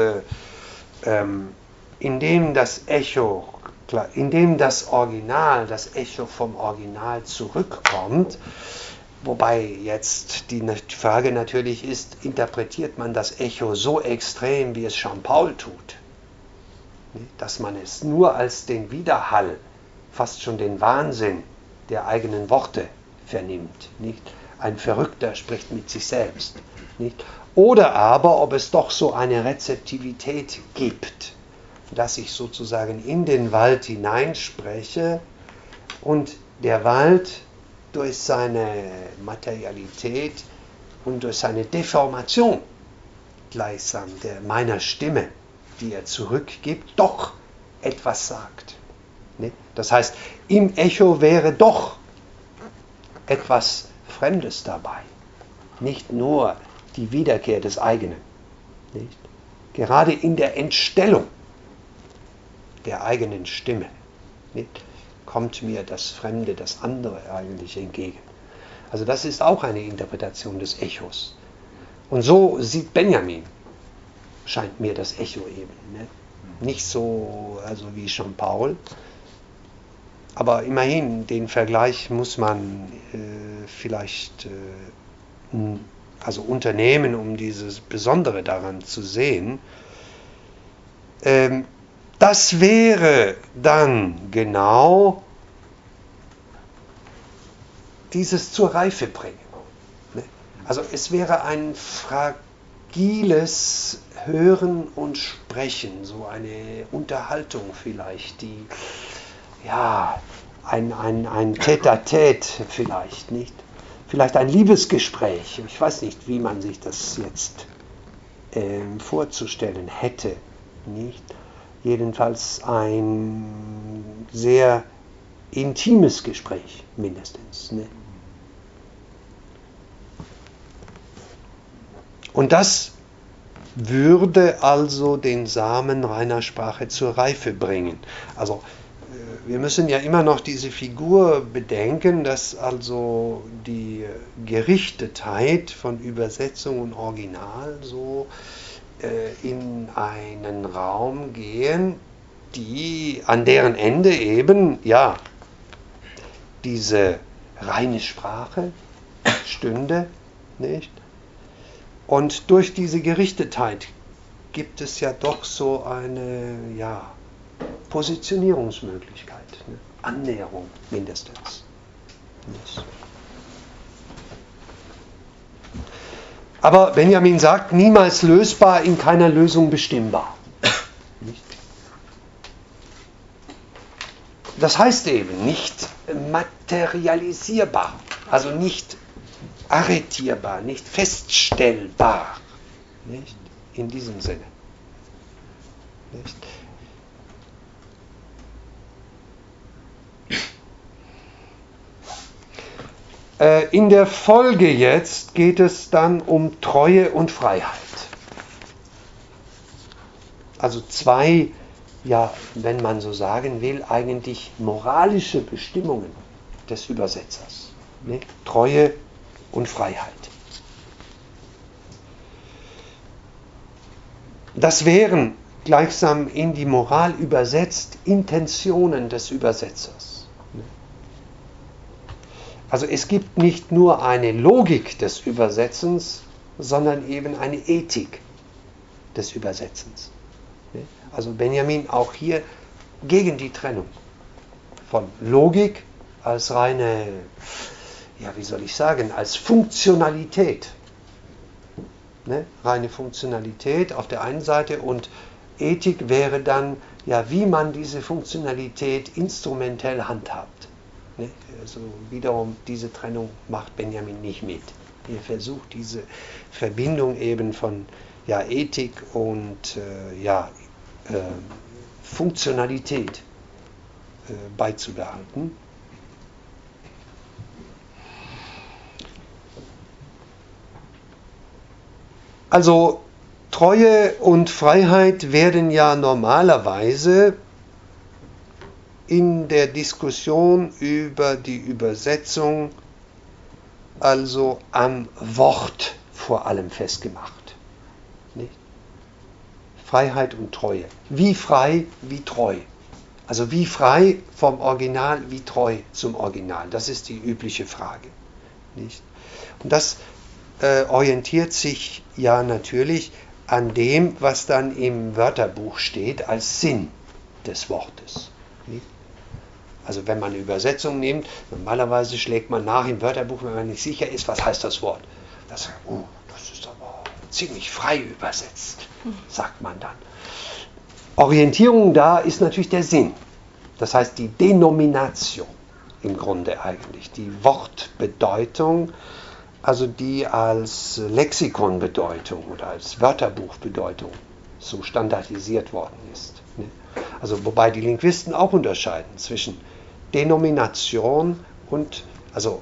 A: indem das Echo, indem das Original, das Echo vom Original zurückkommt, wobei jetzt die Frage natürlich ist, interpretiert man das Echo so extrem, wie es Jean-Paul tut, dass man es nur als den Widerhall, fast schon den Wahnsinn der eigenen Worte vernimmt. Nicht? Ein Verrückter spricht mit sich selbst. Nicht? Oder aber, ob es doch so eine Rezeptivität gibt, dass ich sozusagen in den Wald hineinspreche und der Wald durch seine Materialität und durch seine Deformation gleichsam meiner Stimme, die er zurückgibt, doch etwas sagt. Das heißt, im Echo wäre doch etwas Fremdes dabei. Nicht nur die Wiederkehr des eigenen. Nicht? Gerade in der Entstellung der eigenen Stimme nicht? Kommt mir das Fremde, das andere eigentlich entgegen. Also das ist auch eine Interpretation des Echos. Und so sieht Benjamin, scheint mir das Echo eben. Ne? Nicht so wie Jean-Paul, aber immerhin, den Vergleich muss man vielleicht unternehmen, um dieses Besondere daran zu sehen. Das wäre dann genau dieses zur Reife bringen. Also es wäre ein fragiles Hören und Sprechen, so eine Unterhaltung vielleicht, die ein Tête-à-tête vielleicht, nicht? Vielleicht ein Liebesgespräch. Ich weiß nicht, wie man sich das jetzt vorzustellen hätte. Nicht? Jedenfalls ein sehr intimes Gespräch, mindestens. Ne? Und das würde also den Samen reiner Sprache zur Reife bringen. Also wir müssen ja immer noch diese Figur bedenken, dass also die Gerichtetheit von Übersetzung und Original so in einen Raum gehen, an deren Ende eben, ja, diese reine Sprache stünde, nicht? Und durch diese Gerichtetheit gibt es ja doch so eine, ja, Positionierungsmöglichkeit, ne? Annäherung mindestens. Nicht? Aber Benjamin sagt, niemals lösbar, in keiner Lösung bestimmbar. Nicht? Das heißt eben nicht materialisierbar, also nicht arretierbar, nicht feststellbar. Nicht? In diesem Sinne. Nicht? In der Folge jetzt geht es dann um Treue und Freiheit. Also zwei, ja, wenn man so sagen will, eigentlich moralische Bestimmungen des Übersetzers. Ne? Treue und Freiheit. Das wären gleichsam in die Moral übersetzt Intentionen des Übersetzers. Also es gibt nicht nur eine Logik des Übersetzens, sondern eben eine Ethik des Übersetzens. Also Benjamin auch hier gegen die Trennung von Logik als reine, ja wie soll ich sagen, als Funktionalität. Reine Funktionalität auf der einen Seite und Ethik wäre dann, ja, wie man diese Funktionalität instrumentell handhabt. Also wiederum, diese Trennung macht Benjamin nicht mit. Er versucht diese Verbindung eben von ja, Ethik und Funktionalität beizubehalten. Also Treue und Freiheit werden ja normalerweise in der Diskussion über die Übersetzung also am Wort vor allem festgemacht. Nicht? Freiheit und Treue. Wie frei, wie treu. Also wie frei vom Original, wie treu zum Original. Das ist die übliche Frage. Nicht? Und das orientiert sich ja natürlich an dem, was dann im Wörterbuch steht als Sinn des Wortes. Nicht? Also wenn man eine Übersetzung nimmt, normalerweise schlägt man nach im Wörterbuch, wenn man nicht sicher ist, was heißt das Wort. Das ist aber ziemlich frei übersetzt, sagt man dann. Orientierung da ist natürlich der Sinn. Das heißt die Denomination im Grunde eigentlich, die Wortbedeutung, also die als Lexikonbedeutung oder als Wörterbuchbedeutung so standardisiert worden ist. Also wobei die Linguisten auch unterscheiden zwischen Denomination und also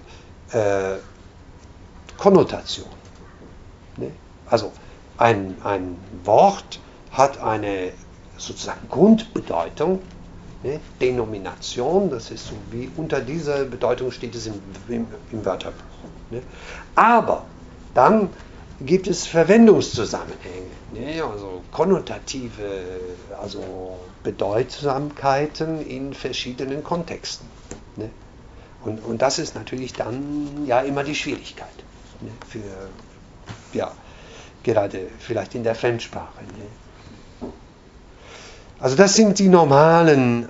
A: Konnotation. Also ein Wort hat eine sozusagen Grundbedeutung, Denomination, das ist so wie unter dieser Bedeutung steht es im Wörterbuch. Aber dann gibt es Verwendungszusammenhänge, also konnotative, also Bedeutsamkeiten in verschiedenen Kontexten. Und das ist natürlich dann ja immer die Schwierigkeit für, ja, gerade vielleicht in der Fremdsprache. Also das sind die normalen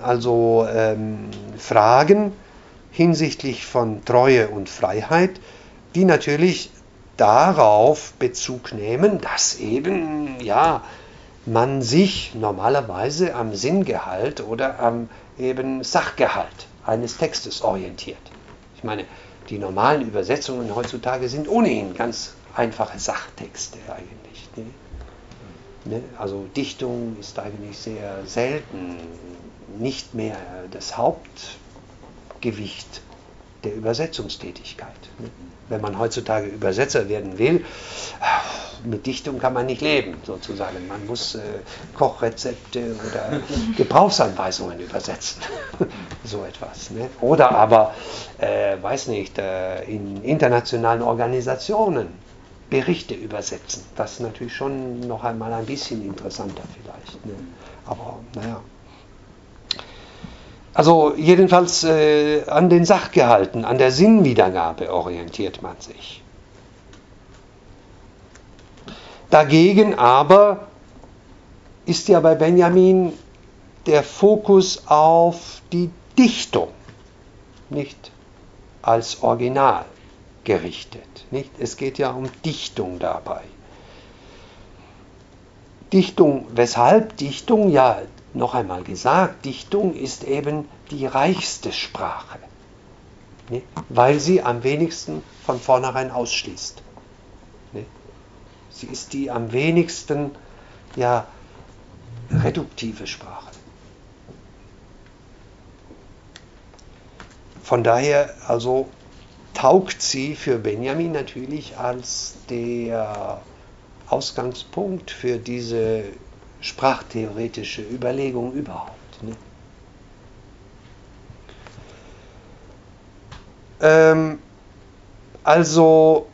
A: Fragen hinsichtlich von Treue und Freiheit, die natürlich darauf Bezug nehmen, dass eben ja man sich normalerweise am Sinngehalt oder am eben Sachgehalt eines Textes orientiert. Ich meine, die normalen Übersetzungen heutzutage sind ohnehin ganz einfache Sachtexte eigentlich. Ne? Also Dichtung ist eigentlich sehr selten, nicht mehr das Hauptgewicht der Übersetzungstätigkeit. Ne? Wenn man heutzutage Übersetzer werden will, mit Dichtung kann man nicht leben, sozusagen. Man muss Kochrezepte oder Gebrauchsanweisungen übersetzen, so etwas. Ne? Oder aber, weiß nicht, in internationalen Organisationen Berichte übersetzen. Das ist natürlich schon noch einmal ein bisschen interessanter vielleicht. Ne? Aber naja. Also jedenfalls an den Sachgehalten, an der Sinnwiedergabe orientiert man sich. Dagegen aber ist ja bei Benjamin der Fokus auf die Dichtung, nicht als Original gerichtet. Nicht? Es geht ja um Dichtung dabei. Dichtung, weshalb Dichtung? Ja, noch einmal gesagt, Dichtung ist eben die reichste Sprache, nicht? Weil sie am wenigsten von vornherein ausschließt. Nicht? Sie ist die am wenigsten reduktive Sprache. Von daher also taugt sie für Benjamin natürlich als der Ausgangspunkt für diese sprachtheoretische Überlegung überhaupt. Ne? Also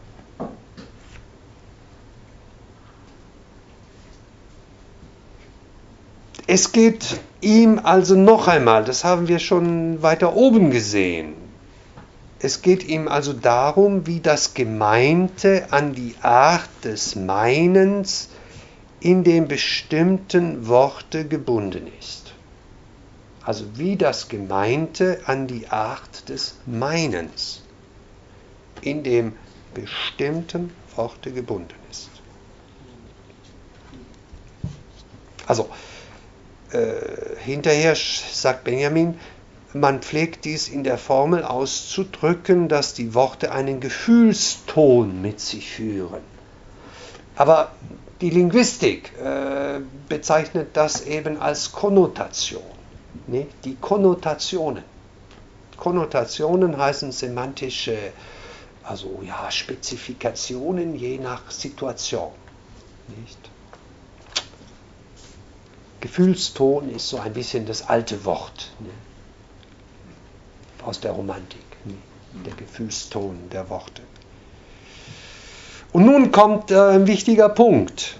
A: es geht ihm also noch einmal, das haben wir schon weiter oben gesehen, es geht ihm also darum, wie das Gemeinte an die Art des Meinens in dem bestimmten Worte gebunden ist. Also wie das Gemeinte an die Art des Meinens in dem bestimmten Worte gebunden ist. Also hinterher sagt Benjamin, man pflegt dies in der Formel auszudrücken, dass die Worte einen Gefühlston mit sich führen. Aber die Linguistik bezeichnet das eben als Konnotation. Ne? Die Konnotationen. Konnotationen heißen semantische, Spezifikationen je nach Situation. Nicht? Gefühlston ist so ein bisschen das alte Wort, ne? Aus der Romantik, ne? Der Gefühlston der Worte. Und nun kommt ein wichtiger Punkt.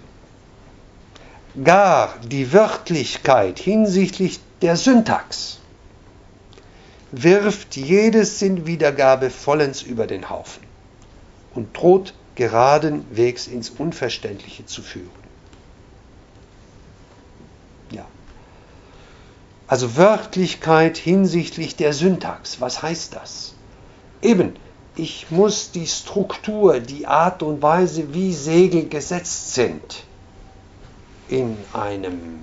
A: Gar die Wörtlichkeit hinsichtlich der Syntax wirft jede Sinnwiedergabe vollends über den Haufen und droht geradenwegs ins Unverständliche zu führen. Ja. Also Wörtlichkeit hinsichtlich der Syntax, was heißt das? Eben, ich muss die Struktur, die Art und Weise, wie Segel gesetzt sind, in einem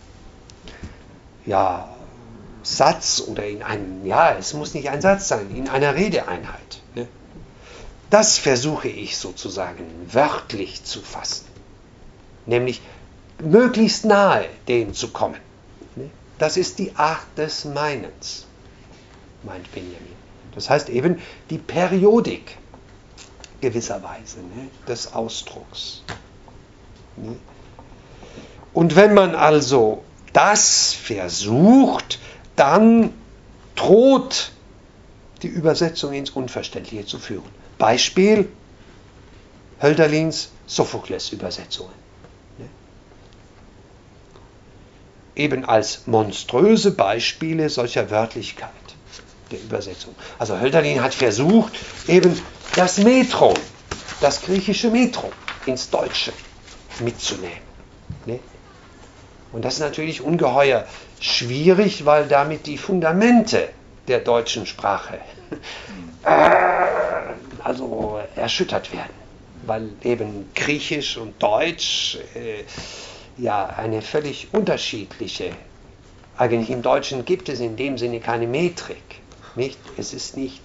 A: Satz oder in einem, es muss nicht ein Satz sein, in einer Redeeinheit. Ne? Das versuche ich sozusagen wörtlich zu fassen, nämlich möglichst nahe dem zu kommen. Ne? Das ist die Art des Meinens, meint Benjamin. Das heißt eben die Periodik gewisserweise, ne, des Ausdrucks. Ne? Und wenn man also das versucht, dann droht die Übersetzung ins Unverständliche zu führen. Beispiel Hölderlins Sophokles-Übersetzungen. Ne? Eben als monströse Beispiele solcher Wörtlichkeit der Übersetzung. Also Hölderlin hat versucht, eben das Metron, das griechische Metron, ins Deutsche mitzunehmen. Ne? Und das ist natürlich ungeheuer schwierig, weil damit die Fundamente der deutschen Sprache erschüttert werden. Weil eben Griechisch und Deutsch eine völlig unterschiedliche, eigentlich im Deutschen gibt es in dem Sinne keine Metrik. Nicht? Es ist nicht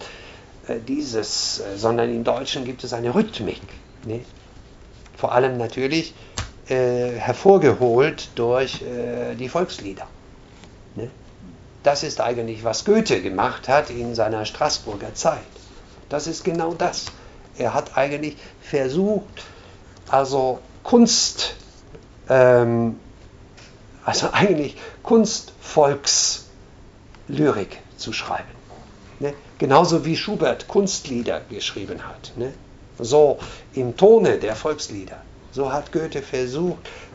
A: dieses, sondern im Deutschen gibt es eine Rhythmik. Ne? Vor allem natürlich hervorgeholt durch die Volkslieder. Ne? Das ist eigentlich, was Goethe gemacht hat in seiner Straßburger Zeit. Das ist genau das. Er hat eigentlich versucht, also eigentlich Kunstvolkslyrik zu schreiben. Ne? Genauso wie Schubert Kunstlieder geschrieben hat. Ne? So im Tone der Volkslieder. So hat Goethe versucht,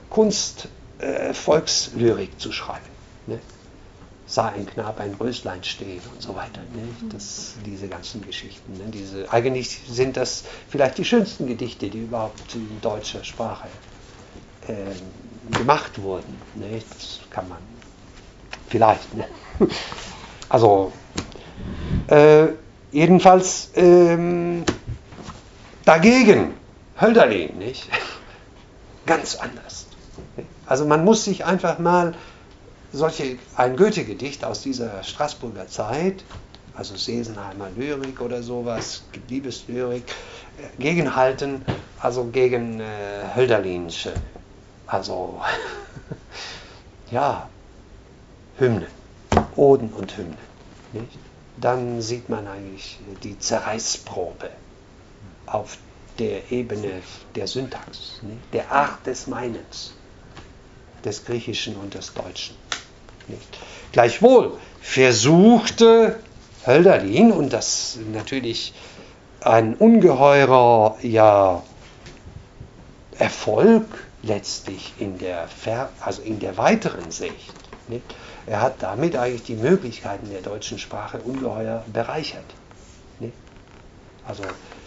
A: Volkslyrik zu schreiben. Ne? Sah ein Knab ein Röslein stehen und so weiter. Ne? Diese ganzen Geschichten. Ne? Eigentlich sind das vielleicht die schönsten Gedichte, die überhaupt in deutscher Sprache gemacht wurden. Ne? Das kann man vielleicht. Ne? Also, jedenfalls dagegen Hölderlin, nicht? Ganz anders. Also man muss sich einfach mal ein Goethe-Gedicht aus dieser Straßburger Zeit, also Sesenheimer Lyrik oder sowas, Liebeslyrik, gegenhalten, also gegen Hölderlinsche, also ja, Hymnen, Oden und Hymnen. Nicht? Dann sieht man eigentlich die Zerreißprobe auf der Ebene der Syntax, nicht? Der Art des Meinens, des Griechischen und des Deutschen. Nicht? Gleichwohl versuchte Hölderlin, und das natürlich ein ungeheurer Erfolg letztlich in der weiteren Sicht. Nicht? Er hat damit eigentlich die Möglichkeiten der deutschen Sprache ungeheuer bereichert. Nicht? Also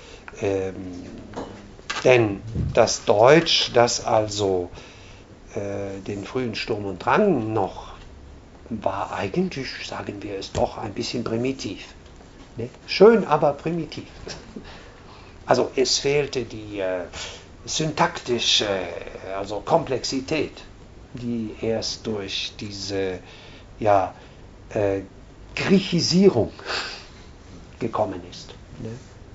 A: denn das Deutsch, das also den frühen Sturm und Drang noch war, eigentlich, sagen wir es doch, ein bisschen primitiv. Ne? Schön, aber primitiv. Also es fehlte die syntaktische Komplexität, die erst durch diese Griechisierung gekommen ist. Ne?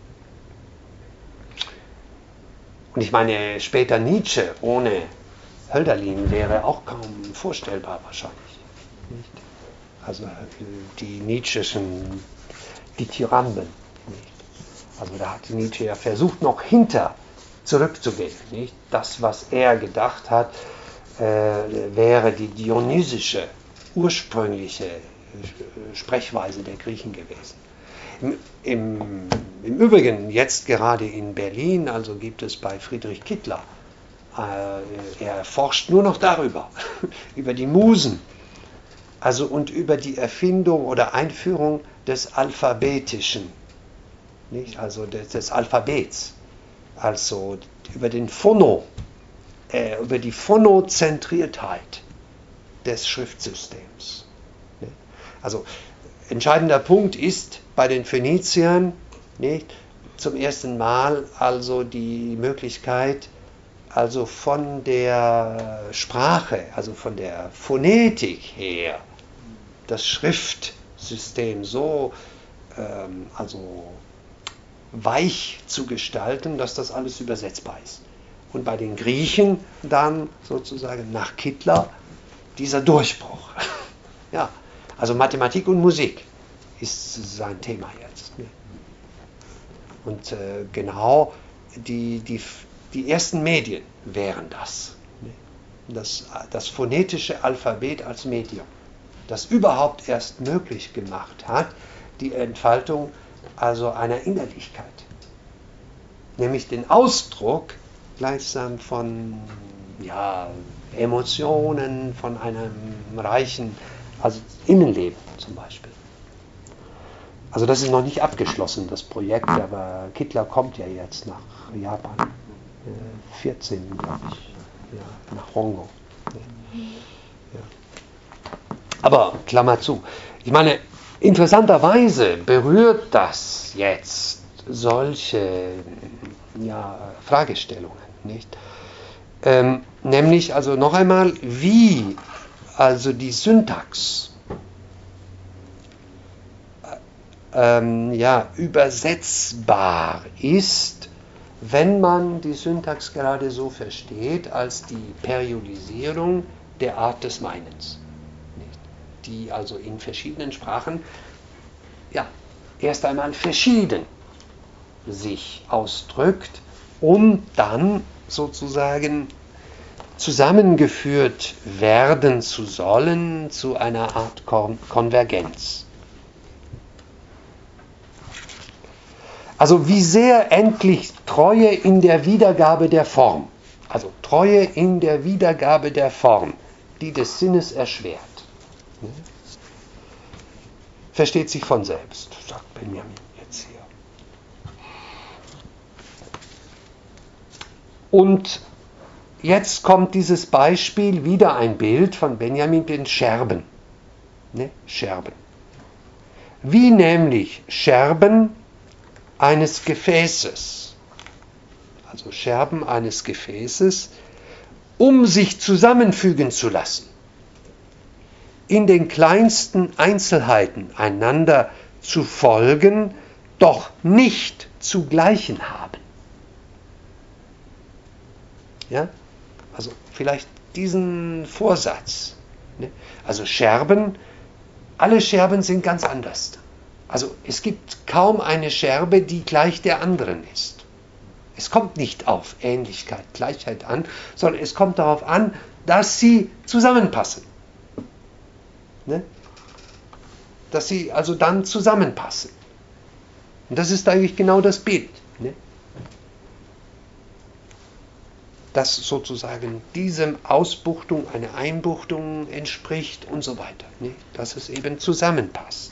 A: Und ich meine, später Nietzsche ohne Hölderlin wäre auch kaum vorstellbar wahrscheinlich. Nicht? Also die Nietzscheschen Dithyramben. Nicht? Also da hat Nietzsche ja versucht, noch zurückzugehen. Nicht? Das, was er gedacht hat, wäre die dionysische, ursprüngliche Sprechweise der Griechen gewesen. Im Übrigen, jetzt gerade in Berlin, also gibt es bei Friedrich Kittler, er forscht nur noch darüber, über die Musen, also und über die Erfindung oder Einführung des Alphabetischen, nicht? Also des Alphabets, also über die Phonozentriertheit des Schriftsystems. Nicht? Also entscheidender Punkt ist bei den Phöniziern nicht, zum ersten Mal also die Möglichkeit, also von der Sprache, also von der Phonetik her, das Schriftsystem so weich zu gestalten, dass das alles übersetzbar ist. Und bei den Griechen dann sozusagen nach Kittler dieser Durchbruch. Ja, also Mathematik und Musik ist sein Thema jetzt. Ne? Und genau die ersten Medien wären das. Ne? Das phonetische Alphabet als Medium, das überhaupt erst möglich gemacht hat, die Entfaltung also einer Innerlichkeit. Nämlich den Ausdruck gleichsam von Emotionen, von einem reichen Innenleben zum Beispiel. Also das ist noch nicht abgeschlossen, das Projekt, aber Kittler kommt ja jetzt nach Japan, 14, glaube ich, nach Hongo. Ja. Aber, Klammer zu, ich meine, interessanterweise berührt das jetzt solche Fragestellungen, nicht? Nämlich also noch einmal, wie also die Syntax übersetzbar ist, wenn man die Syntax gerade so versteht, als die Periodisierung der Art des Meinens, die also in verschiedenen Sprachen ja, erst einmal verschieden sich ausdrückt, um dann sozusagen zusammengeführt werden zu sollen zu einer Art Konvergenz. Also wie sehr endlich Treue in der Wiedergabe der Form, also Treue in der Wiedergabe der Form, die des Sinnes erschwert. Versteht sich von selbst, sagt Benjamin jetzt hier. Und jetzt kommt dieses Beispiel, wieder ein Bild von Benjamin, den Scherben. Scherben. Wie nämlich Scherben eines Gefäßes, also Scherben eines Gefäßes, um sich zusammenfügen zu lassen, in den kleinsten Einzelheiten einander zu folgen, doch nicht zu gleichen haben. Ja? Also vielleicht diesen Vorsatz. Also Scherben, alle Scherben sind ganz anders. Also es gibt kaum eine Scherbe, die gleich der anderen ist. Es kommt nicht auf Ähnlichkeit, Gleichheit an, sondern es kommt darauf an, dass sie zusammenpassen. Dass sie also dann zusammenpassen. Und das ist eigentlich genau das Bild. Dass sozusagen diesem Ausbuchtung eine Einbuchtung entspricht und so weiter. Dass es eben zusammenpasst.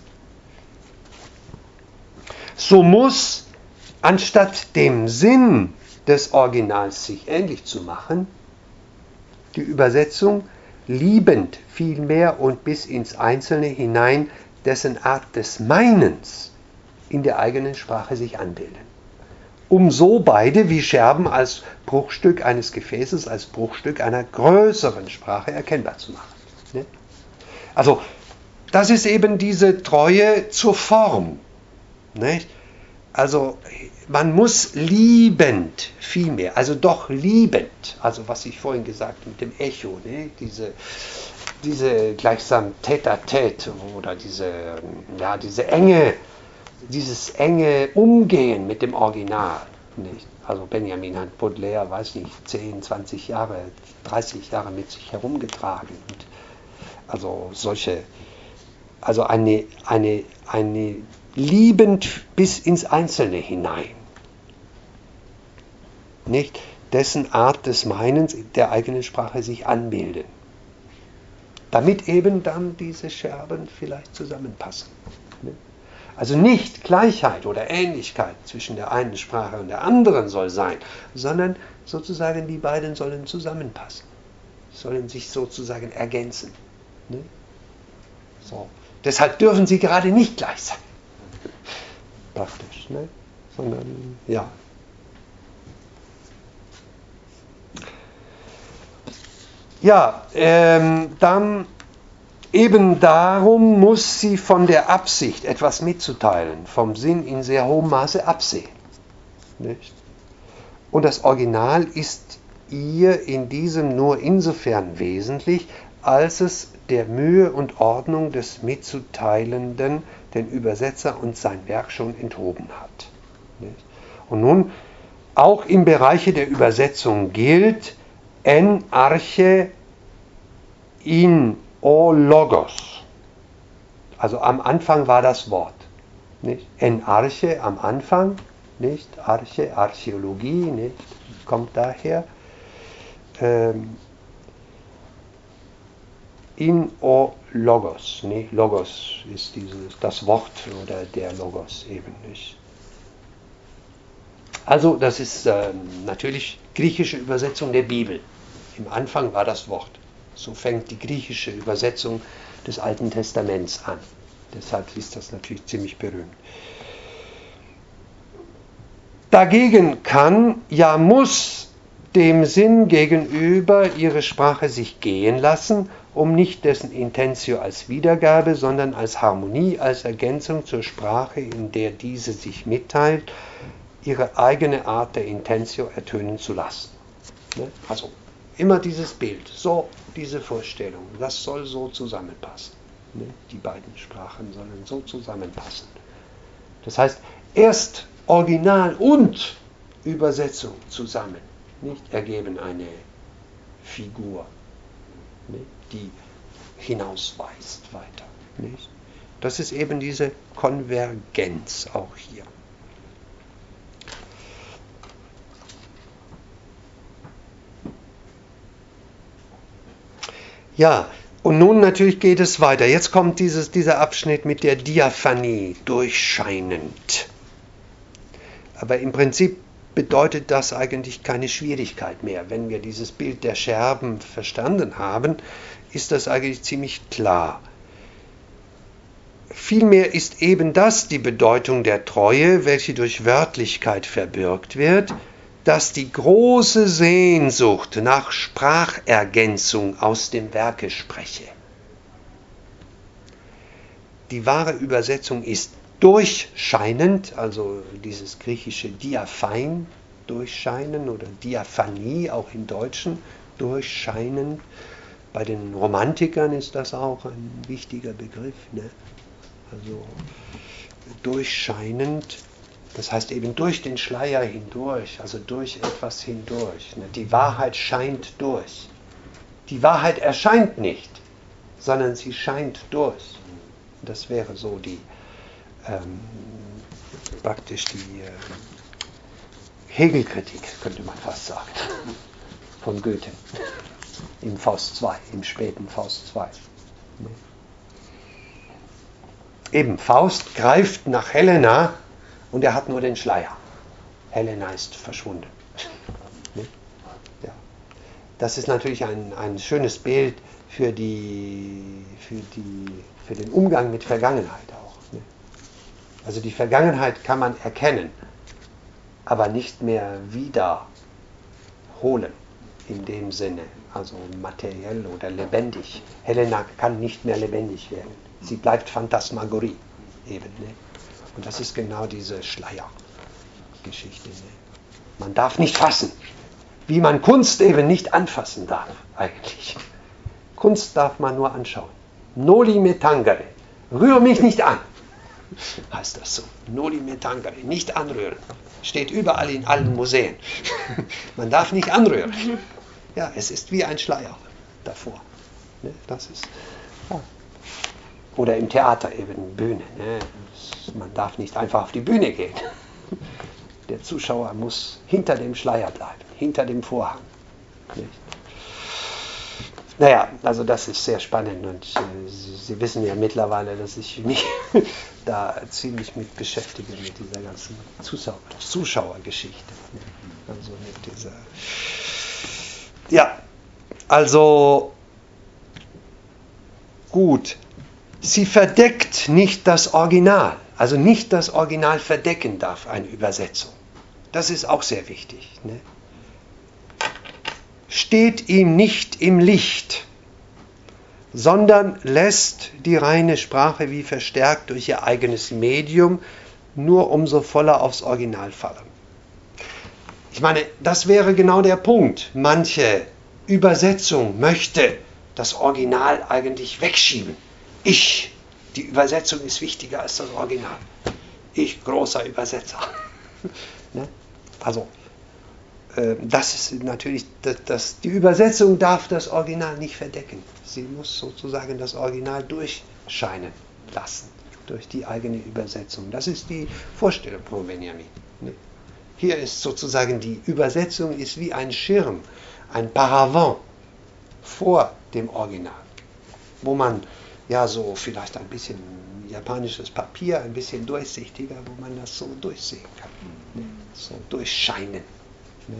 A: So muss, anstatt dem Sinn des Originals sich ähnlich zu machen, die Übersetzung liebend vielmehr und bis ins Einzelne hinein dessen Art des Meinens in der eigenen Sprache sich anbilden. Um so beide wie Scherben als Bruchstück eines Gefäßes, als Bruchstück einer größeren Sprache erkennbar zu machen. Also, das ist eben diese Treue zur Form. Also, man muss liebend vielmehr, also doch liebend, also was ich vorhin gesagt habe mit dem Echo, diese gleichsam Tête-à-Tête oder dieses enge Umgehen mit dem Original. Also Benjamin hat Baudelaire, weiß nicht, 10, 20 Jahre, 30 Jahre mit sich herumgetragen. Und also eine liebend bis ins Einzelne hinein. Dessen Art des Meinens der eigenen Sprache sich anbilden. Damit eben dann diese Scherben vielleicht zusammenpassen. Also nicht Gleichheit oder Ähnlichkeit zwischen der einen Sprache und der anderen soll sein, sondern sozusagen die beiden sollen zusammenpassen, sollen sich sozusagen ergänzen. So. Deshalb dürfen sie gerade nicht gleich sein. Praktisch, sondern ja. Ja, dann eben darum muss sie von der Absicht, etwas mitzuteilen, vom Sinn in sehr hohem Maße absehen. Nicht? Und das Original ist ihr in diesem nur insofern wesentlich, als es der Mühe und Ordnung des Mitzuteilenden den Übersetzer und sein Werk schon enthoben hat. Nicht? Und nun, auch im Bereiche der Übersetzung gilt, en arche in o logos. Also am Anfang war das Wort. Nicht? En arche am Anfang, nicht? Arche, Archäologie, nicht? Kommt daher. In o logos. Nicht? Logos ist das Wort oder der Logos eben nicht. Also das ist natürlich griechische Übersetzung der Bibel. Im Anfang war das Wort. So fängt die griechische Übersetzung des Alten Testaments an. Deshalb ist das natürlich ziemlich berühmt. Dagegen kann, ja muss dem Sinn gegenüber ihre Sprache sich gehen lassen, um nicht dessen Intentio als Wiedergabe, sondern als Harmonie, als Ergänzung zur Sprache, in der diese sich mitteilt, ihre eigene Art der Intentio ertönen zu lassen. Ne? Also immer dieses Bild, so diese Vorstellung, das soll so zusammenpassen. Ne? Die beiden Sprachen sollen so zusammenpassen. Das heißt, erst Original und Übersetzung zusammen, nicht, ergeben eine Figur, nicht, die hinausweist weiter. Nicht? Das ist eben diese Konvergenz auch hier. Ja, und nun natürlich geht es weiter. Jetzt kommt dieser Abschnitt mit der Diaphanie, durchscheinend. Aber im Prinzip bedeutet das eigentlich keine Schwierigkeit mehr. Wenn wir dieses Bild der Scherben verstanden haben, ist das eigentlich ziemlich klar. Vielmehr ist eben das die Bedeutung der Treue, welche durch Wörtlichkeit verbürgt wird, dass die große Sehnsucht nach Sprachergänzung aus dem Werke spreche. Die wahre Übersetzung ist durchscheinend, also dieses griechische Diaphein, durchscheinen oder Diaphanie, auch im Deutschen, durchscheinend. Bei den Romantikern ist das auch ein wichtiger Begriff, ne? Also durchscheinend, das heißt eben durch den Schleier hindurch, also durch etwas hindurch. Ne? Die Wahrheit scheint durch. Die Wahrheit erscheint nicht, sondern sie scheint durch. Das wäre so die praktisch die Hegel-Kritik, könnte man fast sagen, von Goethe im Faust 2, im späten Faust 2. Eben, Faust greift nach Helena und er hat nur den Schleier. Helena ist verschwunden. Ja. Das ist natürlich ein schönes Bild für den Umgang mit Vergangenheit auch. Also die Vergangenheit kann man erkennen, aber nicht mehr wiederholen in dem Sinne, also materiell oder lebendig. Helena kann nicht mehr lebendig werden. Sie bleibt Phantasmagorie eben. Ne? Und das ist genau diese Schleiergeschichte. Ne? Man darf nicht fassen, wie man Kunst eben nicht anfassen darf eigentlich. Kunst darf man nur anschauen. Noli me tangere, rühr mich nicht an. Heißt das so. Noli me tangere, nicht anrühren. Steht überall in allen Museen. Man darf nicht anrühren. Ja, es ist wie ein Schleier davor. Ne? Das ist, ja. Oder im Theater eben, Bühne. Ne? Man darf nicht einfach auf die Bühne gehen. Der Zuschauer muss hinter dem Schleier bleiben, hinter dem Vorhang. Nicht? Naja, also das ist sehr spannend und Sie wissen ja mittlerweile, dass ich mich da ziemlich mit beschäftige, mit dieser ganzen Zuschauergeschichte. Also mit dieser... Ja, also gut. Sie verdeckt nicht das Original. Also nicht das Original verdecken darf eine Übersetzung. Das ist auch sehr wichtig. Ne? Steht ihm nicht im Licht, sondern lässt die reine Sprache wie verstärkt durch ihr eigenes Medium nur umso voller aufs Original fallen. Ich meine, das wäre genau der Punkt. Manche Übersetzung möchte das Original eigentlich wegschieben. Die Übersetzung ist wichtiger als das Original. Ich, großer Übersetzer. Ne? Also, das ist natürlich, die Übersetzung darf das Original nicht verdecken. Sie muss sozusagen das Original durchscheinen lassen, durch die eigene Übersetzung. Das ist die Vorstellung von Benjamin. Ne? Hier ist sozusagen die Übersetzung ist wie ein Schirm, ein Paravent vor dem Original, wo man ja so vielleicht ein bisschen japanisches Papier, ein bisschen durchsichtiger, wo man das so durchsehen kann, ne? So durchscheinen. Ne?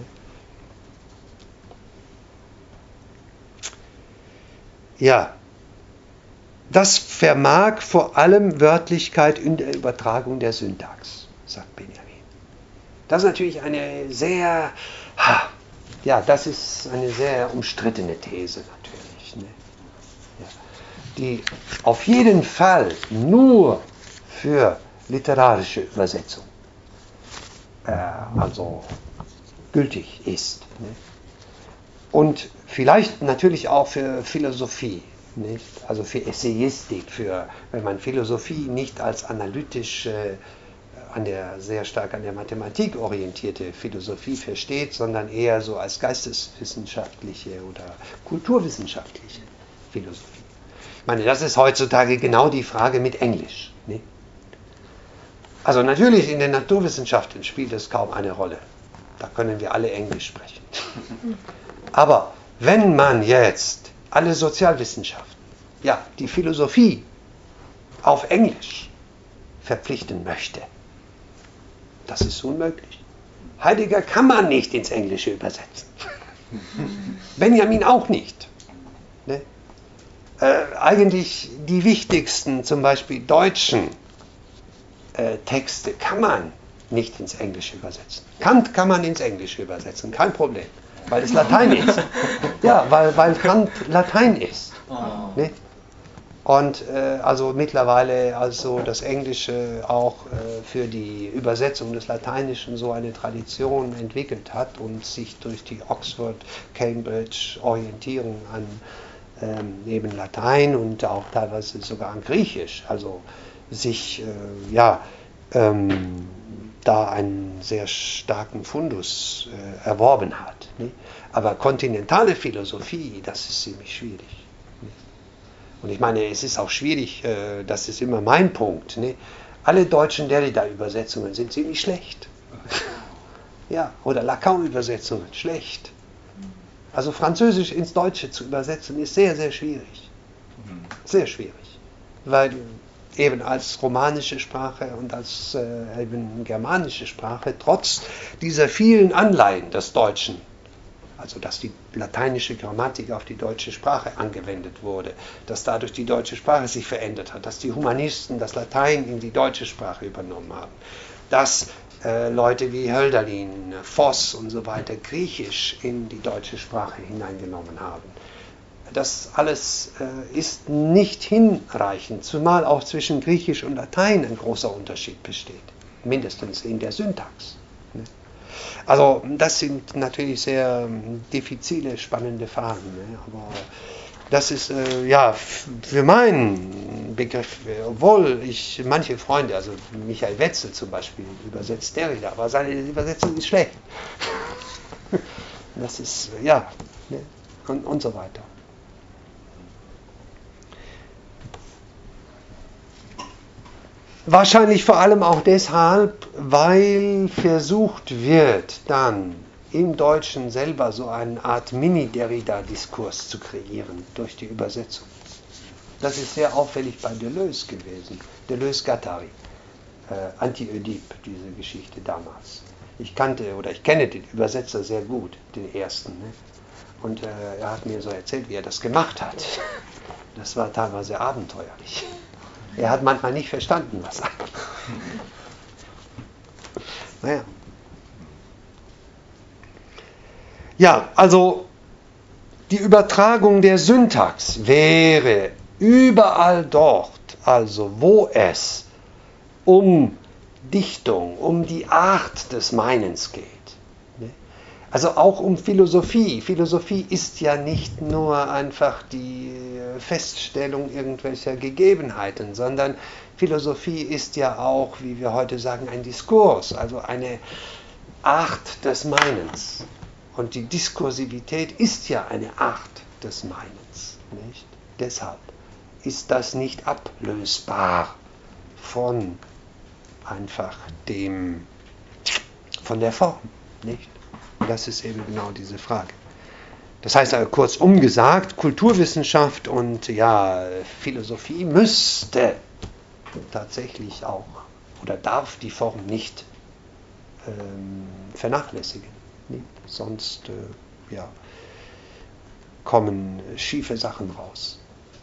A: Ja, das vermag vor allem Wörtlichkeit in der Übertragung der Syntax, sagt Benjamin. Das ist natürlich eine sehr, das ist eine sehr umstrittene These natürlich, ne? Ja, die auf jeden Fall nur für literarische Übersetzung also gültig ist. Ne? Und vielleicht natürlich auch für Philosophie, nicht? Also für Essayistik, wenn man Philosophie nicht als analytisch sehr stark an der Mathematik orientierte Philosophie versteht, sondern eher so als geisteswissenschaftliche oder kulturwissenschaftliche Philosophie. Ich meine, das ist heutzutage genau die Frage mit Englisch. Nicht? Also natürlich in den Naturwissenschaften spielt es kaum eine Rolle. Da können wir alle Englisch sprechen. Aber wenn man jetzt alle Sozialwissenschaften, ja, die Philosophie auf Englisch verpflichten möchte, das ist unmöglich. Heidegger kann man nicht ins Englische übersetzen. Benjamin auch nicht. Ne? Eigentlich die wichtigsten, zum Beispiel deutschen Texte kann man nicht ins Englische übersetzen. Kant kann man ins Englische übersetzen, kein Problem, weil es Latein ist. Ja, weil Kant Latein ist. Ne? Und also mittlerweile also das Englische auch für die Übersetzung des Lateinischen so eine Tradition entwickelt hat und sich durch die Oxford-Cambridge-Orientierung an eben Latein und auch teilweise sogar an Griechisch, also sich da einen sehr starken Fundus erworben hat. Ne? Aber kontinentale Philosophie, das ist ziemlich schwierig. Ne? Und ich meine, es ist auch schwierig, das ist immer mein Punkt. Ne? Alle deutschen Derrida-Übersetzungen sind ziemlich schlecht. Ja, oder Lacan-Übersetzungen, schlecht. Also Französisch ins Deutsche zu übersetzen, ist sehr, sehr schwierig. Sehr schwierig. Weil eben als romanische Sprache und als eben germanische Sprache, trotz dieser vielen Anleihen des Deutschen, also dass die lateinische Grammatik auf die deutsche Sprache angewendet wurde, dass dadurch die deutsche Sprache sich verändert hat, dass die Humanisten das Latein in die deutsche Sprache übernommen haben, dass Leute wie Hölderlin, Voss und so weiter Griechisch in die deutsche Sprache hineingenommen haben. Das alles ist nicht hinreichend, zumal auch zwischen Griechisch und Latein ein großer Unterschied besteht, mindestens in der Syntax. Ne? Also das sind natürlich sehr diffizile, spannende Fragen, ne? Aber das ist für meinen Begriff, obwohl ich manche Freunde, also Michael Wetzel zum Beispiel, übersetzt Derrida, aber seine Übersetzung ist schlecht. Das ist, ne? und so weiter. Wahrscheinlich vor allem auch deshalb, weil versucht wird, dann im Deutschen selber so eine Art Mini-Derrida-Diskurs zu kreieren durch die Übersetzung. Das ist sehr auffällig bei Deleuze gewesen. Deleuze-Guattari, Anti-Ödip, diese Geschichte damals. Ich kenne den Übersetzer sehr gut, den ersten. Ne? Und er hat mir so erzählt, wie er das gemacht hat. Das war teilweise abenteuerlich. Er hat manchmal nicht verstanden, was er sagt. Naja. Ja, also die Übertragung der Syntax wäre überall dort, also wo es um Dichtung, um die Art des Meinens geht. Also auch um Philosophie. Philosophie ist ja nicht nur einfach die Feststellung irgendwelcher Gegebenheiten, sondern Philosophie ist ja auch, wie wir heute sagen, ein Diskurs, also eine Art des Meinens. Und die Diskursivität ist ja eine Art des Meinens. Nicht? Deshalb ist das nicht ablösbar von der Form. Nicht? Das ist eben genau diese Frage. Das heißt also kurzum gesagt, Kulturwissenschaft und Philosophie müsste tatsächlich auch oder darf die Form nicht vernachlässigen. Nicht? Sonst kommen schiefe Sachen raus.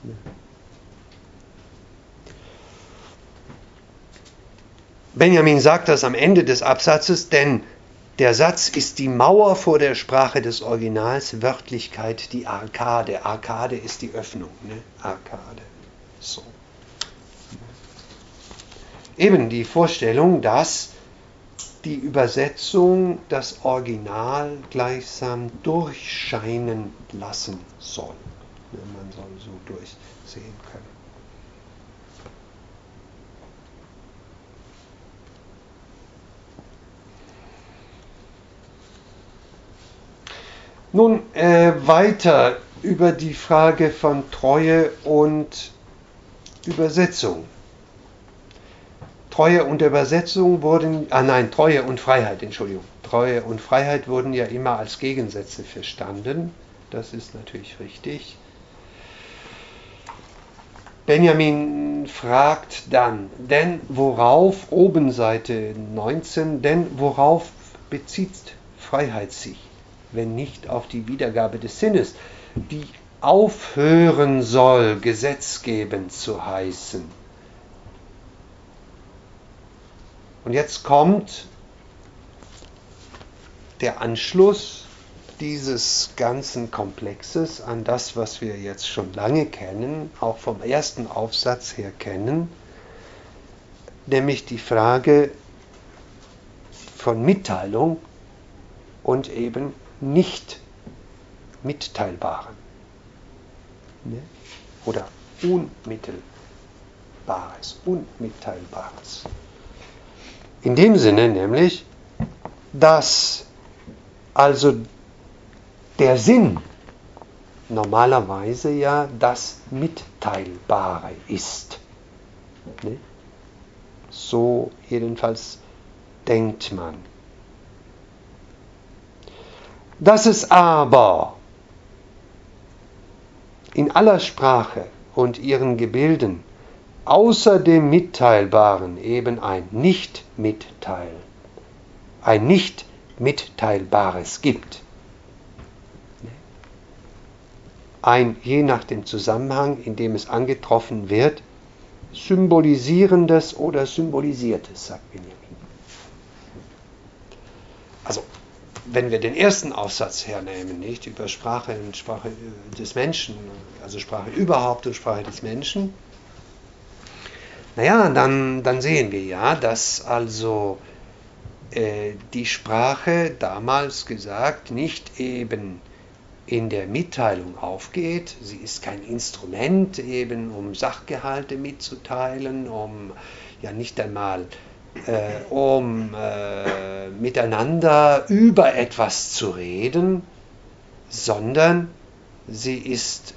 A: Benjamin sagt das am Ende des Absatzes, denn der Satz ist die Mauer vor der Sprache des Originals, Wörtlichkeit die Arkade. Arkade ist die Öffnung, ne? Arkade. So. Eben die Vorstellung, dass die Übersetzung das Original gleichsam durchscheinen lassen soll. Man soll so durchsehen können. Nun weiter über die Frage von Treue und Übersetzung. Treue und Übersetzung Treue und Freiheit, Entschuldigung. Treue und Freiheit wurden ja immer als Gegensätze verstanden. Das ist natürlich richtig. Benjamin fragt dann, denn worauf, oben Seite 19, denn worauf bezieht Freiheit sich, wenn nicht auf die Wiedergabe des Sinnes, die aufhören soll, gesetzgebend zu heißen. Und jetzt kommt der Anschluss dieses ganzen Komplexes an das, was wir jetzt schon lange kennen, auch vom ersten Aufsatz her kennen, nämlich die Frage von Mitteilung und eben nicht Mitteilbaren, ne? Oder Unmittelbares, Unmitteilbares. In dem Sinne nämlich, dass also der Sinn normalerweise ja das Mitteilbare ist. Ne? So jedenfalls denkt man. Dass es aber in aller Sprache und ihren Gebilden außer dem Mitteilbaren eben ein Nicht-Mitteilbares gibt. Ein, je nach dem Zusammenhang, in dem es angetroffen wird, symbolisierendes oder symbolisiertes, sagt Benjamin. Also, wenn wir den ersten Aufsatz hernehmen, nicht über Sprache und Sprache des Menschen, also Sprache überhaupt und Sprache des Menschen, naja, dann sehen wir ja, dass also die Sprache, damals gesagt, nicht eben in der Mitteilung aufgeht. Sie ist kein Instrument eben, um Sachgehalte mitzuteilen, nicht einmal miteinander über etwas zu reden, sondern sie ist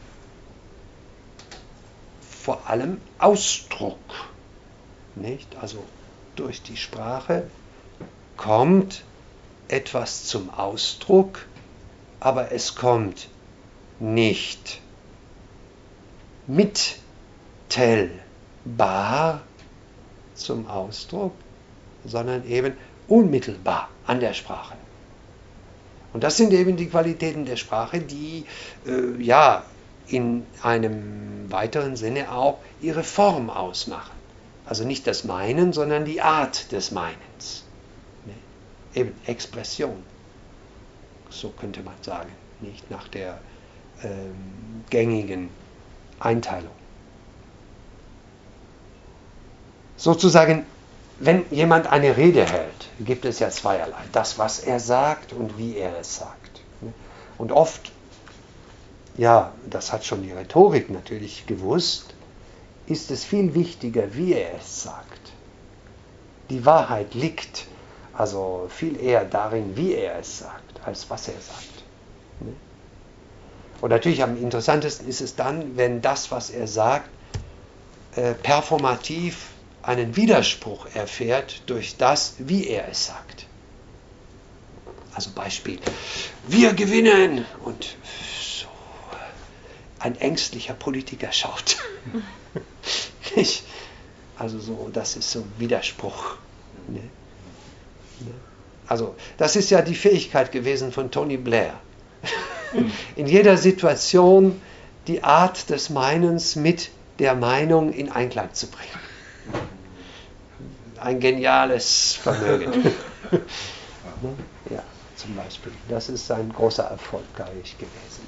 A: vor allem Ausdruck. Nicht? Also durch die Sprache kommt etwas zum Ausdruck, aber es kommt nicht mittelbar zum Ausdruck, sondern eben unmittelbar an der Sprache. Und das sind eben die Qualitäten der Sprache, die in einem weiteren Sinne auch ihre Form ausmachen. Also nicht das Meinen, sondern die Art des Meinens. Ne? Eben Expression. So könnte man sagen, nicht nach der gängigen Einteilung. Sozusagen, wenn jemand eine Rede hält, gibt es ja zweierlei. Das, was er sagt und wie er es sagt. Und oft, ja, das hat schon die Rhetorik natürlich gewusst, ist es viel wichtiger, wie er es sagt. Die Wahrheit liegt also viel eher darin, wie er es sagt, als was er sagt. Und natürlich am interessantesten ist es dann, wenn das, was er sagt, performativ einen Widerspruch erfährt durch das, wie er es sagt. Also Beispiel, wir gewinnen und so ein ängstlicher Politiker schaut. Nicht? Also so, das ist so ein Widerspruch. Ne? Also das ist ja die Fähigkeit gewesen von Tony Blair. In jeder Situation die Art des Meinens mit der Meinung in Einklang zu bringen. Ein geniales Vermögen. Ja, zum Beispiel. Das ist ein großer Erfolg, glaube ich, gewesen.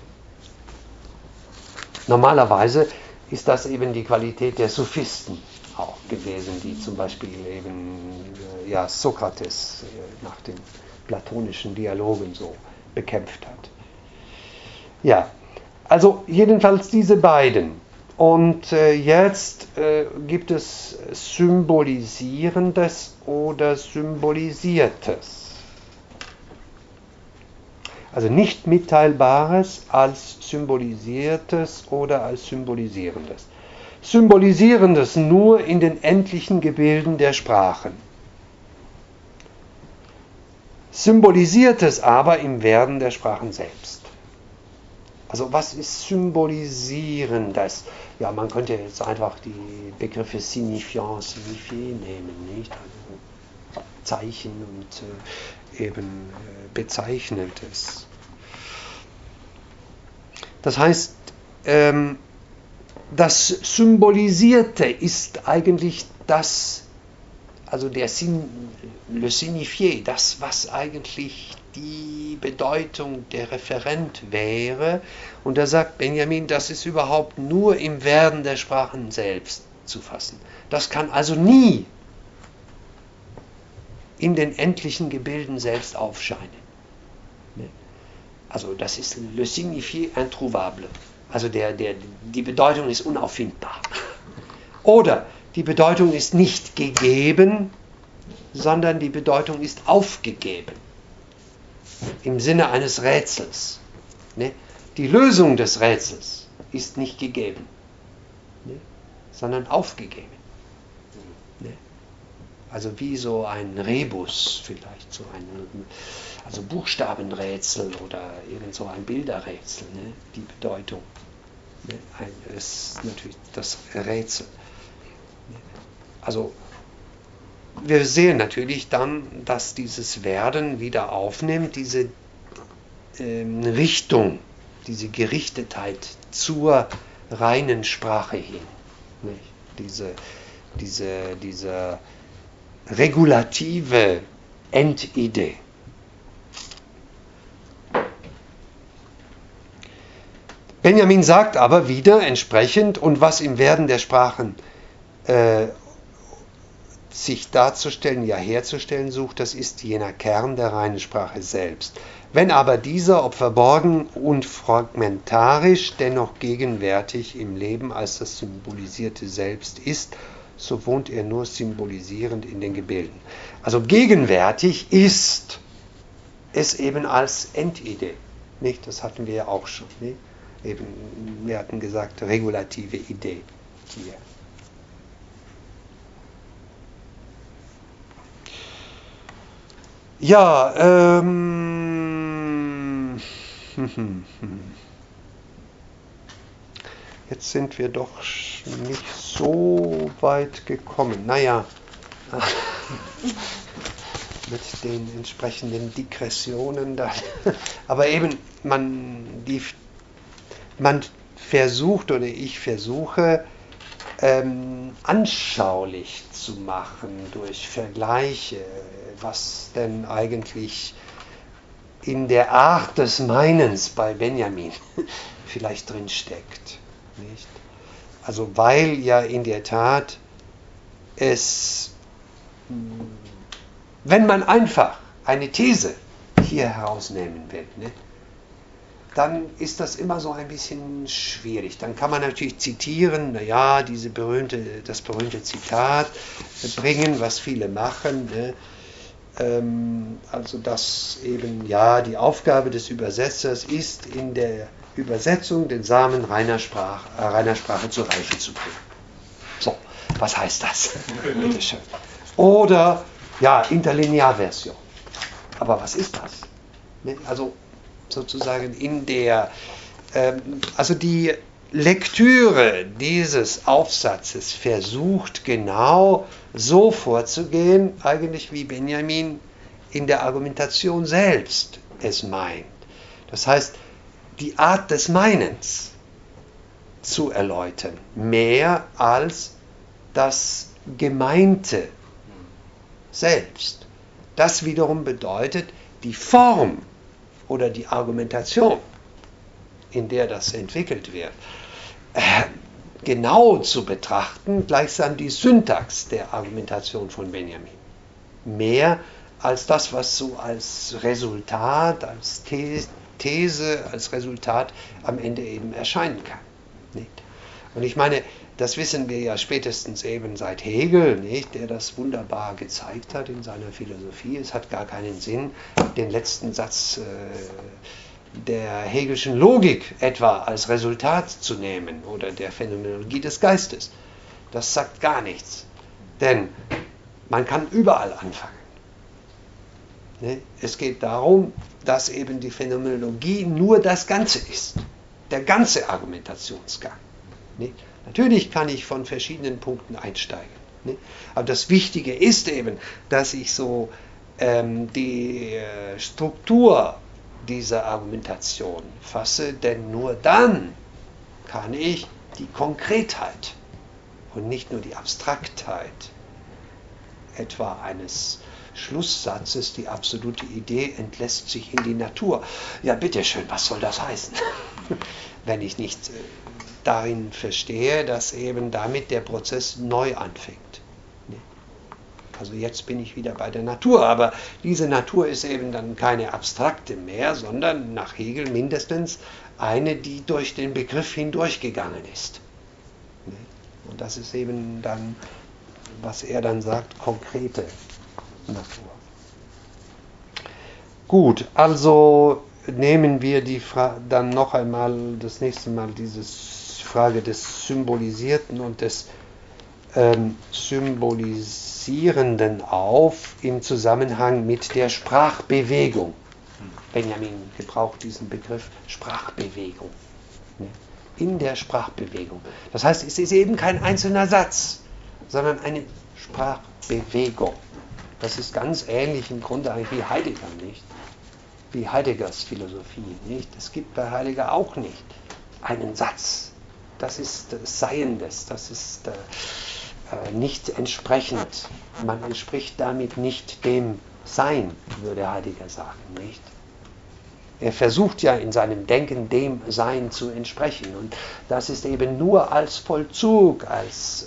A: Normalerweise ist das eben die Qualität der Sophisten. auch gewesen, die zum Beispiel eben Sokrates nach den platonischen Dialogen so bekämpft hat. Ja, also jedenfalls diese beiden. Und jetzt gibt es Symbolisierendes oder Symbolisiertes. Also nicht Mitteilbares als Symbolisiertes oder als Symbolisierendes. Symbolisierendes nur in den endlichen Gebilden der Sprachen. Symbolisiertes aber im Werden der Sprachen selbst. Also was ist Symbolisierendes? Ja, man könnte jetzt einfach die Begriffe signifiant, signifié nehmen, nicht? Also Zeichen und eben Bezeichnendes. Das heißt, das Symbolisierte ist eigentlich das, also le signifié, das, was eigentlich die Bedeutung der Referent wäre. Und da sagt Benjamin, das ist überhaupt nur im Werden der Sprachen selbst zu fassen. Das kann also nie in den endlichen Gebilden selbst aufscheinen. Also das ist le signifié introuvable. Also die Bedeutung ist unauffindbar. Oder die Bedeutung ist nicht gegeben, sondern die Bedeutung ist aufgegeben. Im Sinne eines Rätsels. Ne? Die Lösung des Rätsels ist nicht gegeben, ne? Sondern aufgegeben. Ne? Also wie so ein Rebus vielleicht, so ein Buchstabenrätsel oder irgend so ein Bilderrätsel, ne? Die Bedeutung. Ne? Ist natürlich das Rätsel. Ne? Also wir sehen natürlich dann, dass dieses Werden wieder aufnimmt, diese Richtung, diese Gerichtetheit zur reinen Sprache hin. Nicht? Diese regulative Endidee. Benjamin sagt aber wieder entsprechend, und was im Werden der Sprachen sich darzustellen, ja herzustellen sucht, das ist jener Kern der reinen Sprache selbst. Wenn aber dieser, ob verborgen und fragmentarisch, dennoch gegenwärtig im Leben als das symbolisierte Selbst ist, so wohnt er nur symbolisierend in den Gebilden. Also gegenwärtig ist es eben als Endidee. Nicht? Das hatten wir ja auch schon. Nicht? Eben, wir hatten gesagt, regulative Idee hier. Ja, jetzt sind wir doch nicht so weit gekommen. Naja, mit den entsprechenden Digressionen dann. Aber eben, man versucht, oder ich versuche, anschaulich zu machen durch Vergleiche, was denn eigentlich in der Art des Meinens bei Benjamin vielleicht drin steckt. Nicht? Also weil ja in der Tat wenn man einfach eine These hier herausnehmen will, ne, dann ist das immer so ein bisschen schwierig. Dann kann man natürlich zitieren, das berühmte Zitat bringen, was viele machen, ne? Also dass eben die Aufgabe des Übersetzers ist, in der Übersetzung den Samen reiner Sprache zur Reife zu bringen. So, was heißt das? Bitte schön. Oder Interlinearversion. Aber was ist das? Ne? Also sozusagen die Lektüre dieses Aufsatzes versucht genau so vorzugehen, eigentlich wie Benjamin in der Argumentation selbst es meint. Das heißt, die Art des Meinens zu erläutern, mehr als das Gemeinte selbst. Das wiederum bedeutet, die Form oder die Argumentation, in der das entwickelt wird, genau zu betrachten, gleichsam die Syntax der Argumentation von Benjamin. Mehr als das, was so als Resultat, als These, als Resultat am Ende eben erscheinen kann. Nicht? Und ich meine, das wissen wir ja spätestens eben seit Hegel, nicht, der das wunderbar gezeigt hat in seiner Philosophie. Es hat gar keinen Sinn, den letzten Satz der Hegelschen Logik etwa als Resultat zu nehmen oder der Phänomenologie des Geistes. Das sagt gar nichts, denn man kann überall anfangen. Es geht darum, dass eben die Phänomenologie nur das Ganze ist, der ganze Argumentationsgang. Natürlich kann ich von verschiedenen Punkten einsteigen, aber das Wichtige ist eben, dass ich so die Struktur dieser Argumentation fasse, denn nur dann kann ich die Konkretheit und nicht nur die Abstraktheit etwa eines Schlusssatzes, die absolute Idee entlässt sich in die Natur. Ja, bitteschön, was soll das heißen? Wenn ich nicht darin verstehe, dass eben damit der Prozess neu anfängt. Also jetzt bin ich wieder bei der Natur, aber diese Natur ist eben dann keine abstrakte mehr, sondern nach Hegel mindestens eine, die durch den Begriff hindurchgegangen ist. Und das ist eben dann, was er dann sagt, konkrete Natur. Gut, also nehmen wir dann noch einmal das nächste Mal diese Frage des Symbolisierten und des Symbolisierenden auf im Zusammenhang mit der Sprachbewegung. Benjamin gebraucht diesen Begriff Sprachbewegung. In der Sprachbewegung. Das heißt, es ist eben kein einzelner Satz, sondern eine Sprachbewegung. Das ist ganz ähnlich im Grunde eigentlich wie Heidegger, nicht? Wie Heideggers Philosophie, nicht? Es gibt bei Heidegger auch nicht einen Satz. Das ist Seiendes, das ist nicht entsprechend. Man entspricht damit nicht dem Sein, würde Heidegger sagen, nicht? Er versucht ja in seinem Denken dem Sein zu entsprechen und das ist eben nur als Vollzug, als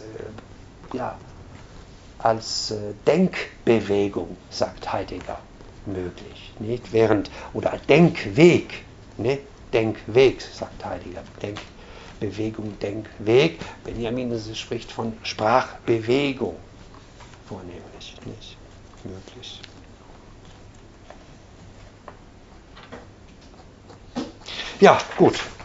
A: Denkbewegung, sagt Heidegger, möglich, nicht? Oder Denkweg, ne? Denkweg, sagt Heidegger, Denkbewegung, Denkweg. Benjamin spricht von Sprachbewegung vornehmlich, nicht möglich. Ja, gut.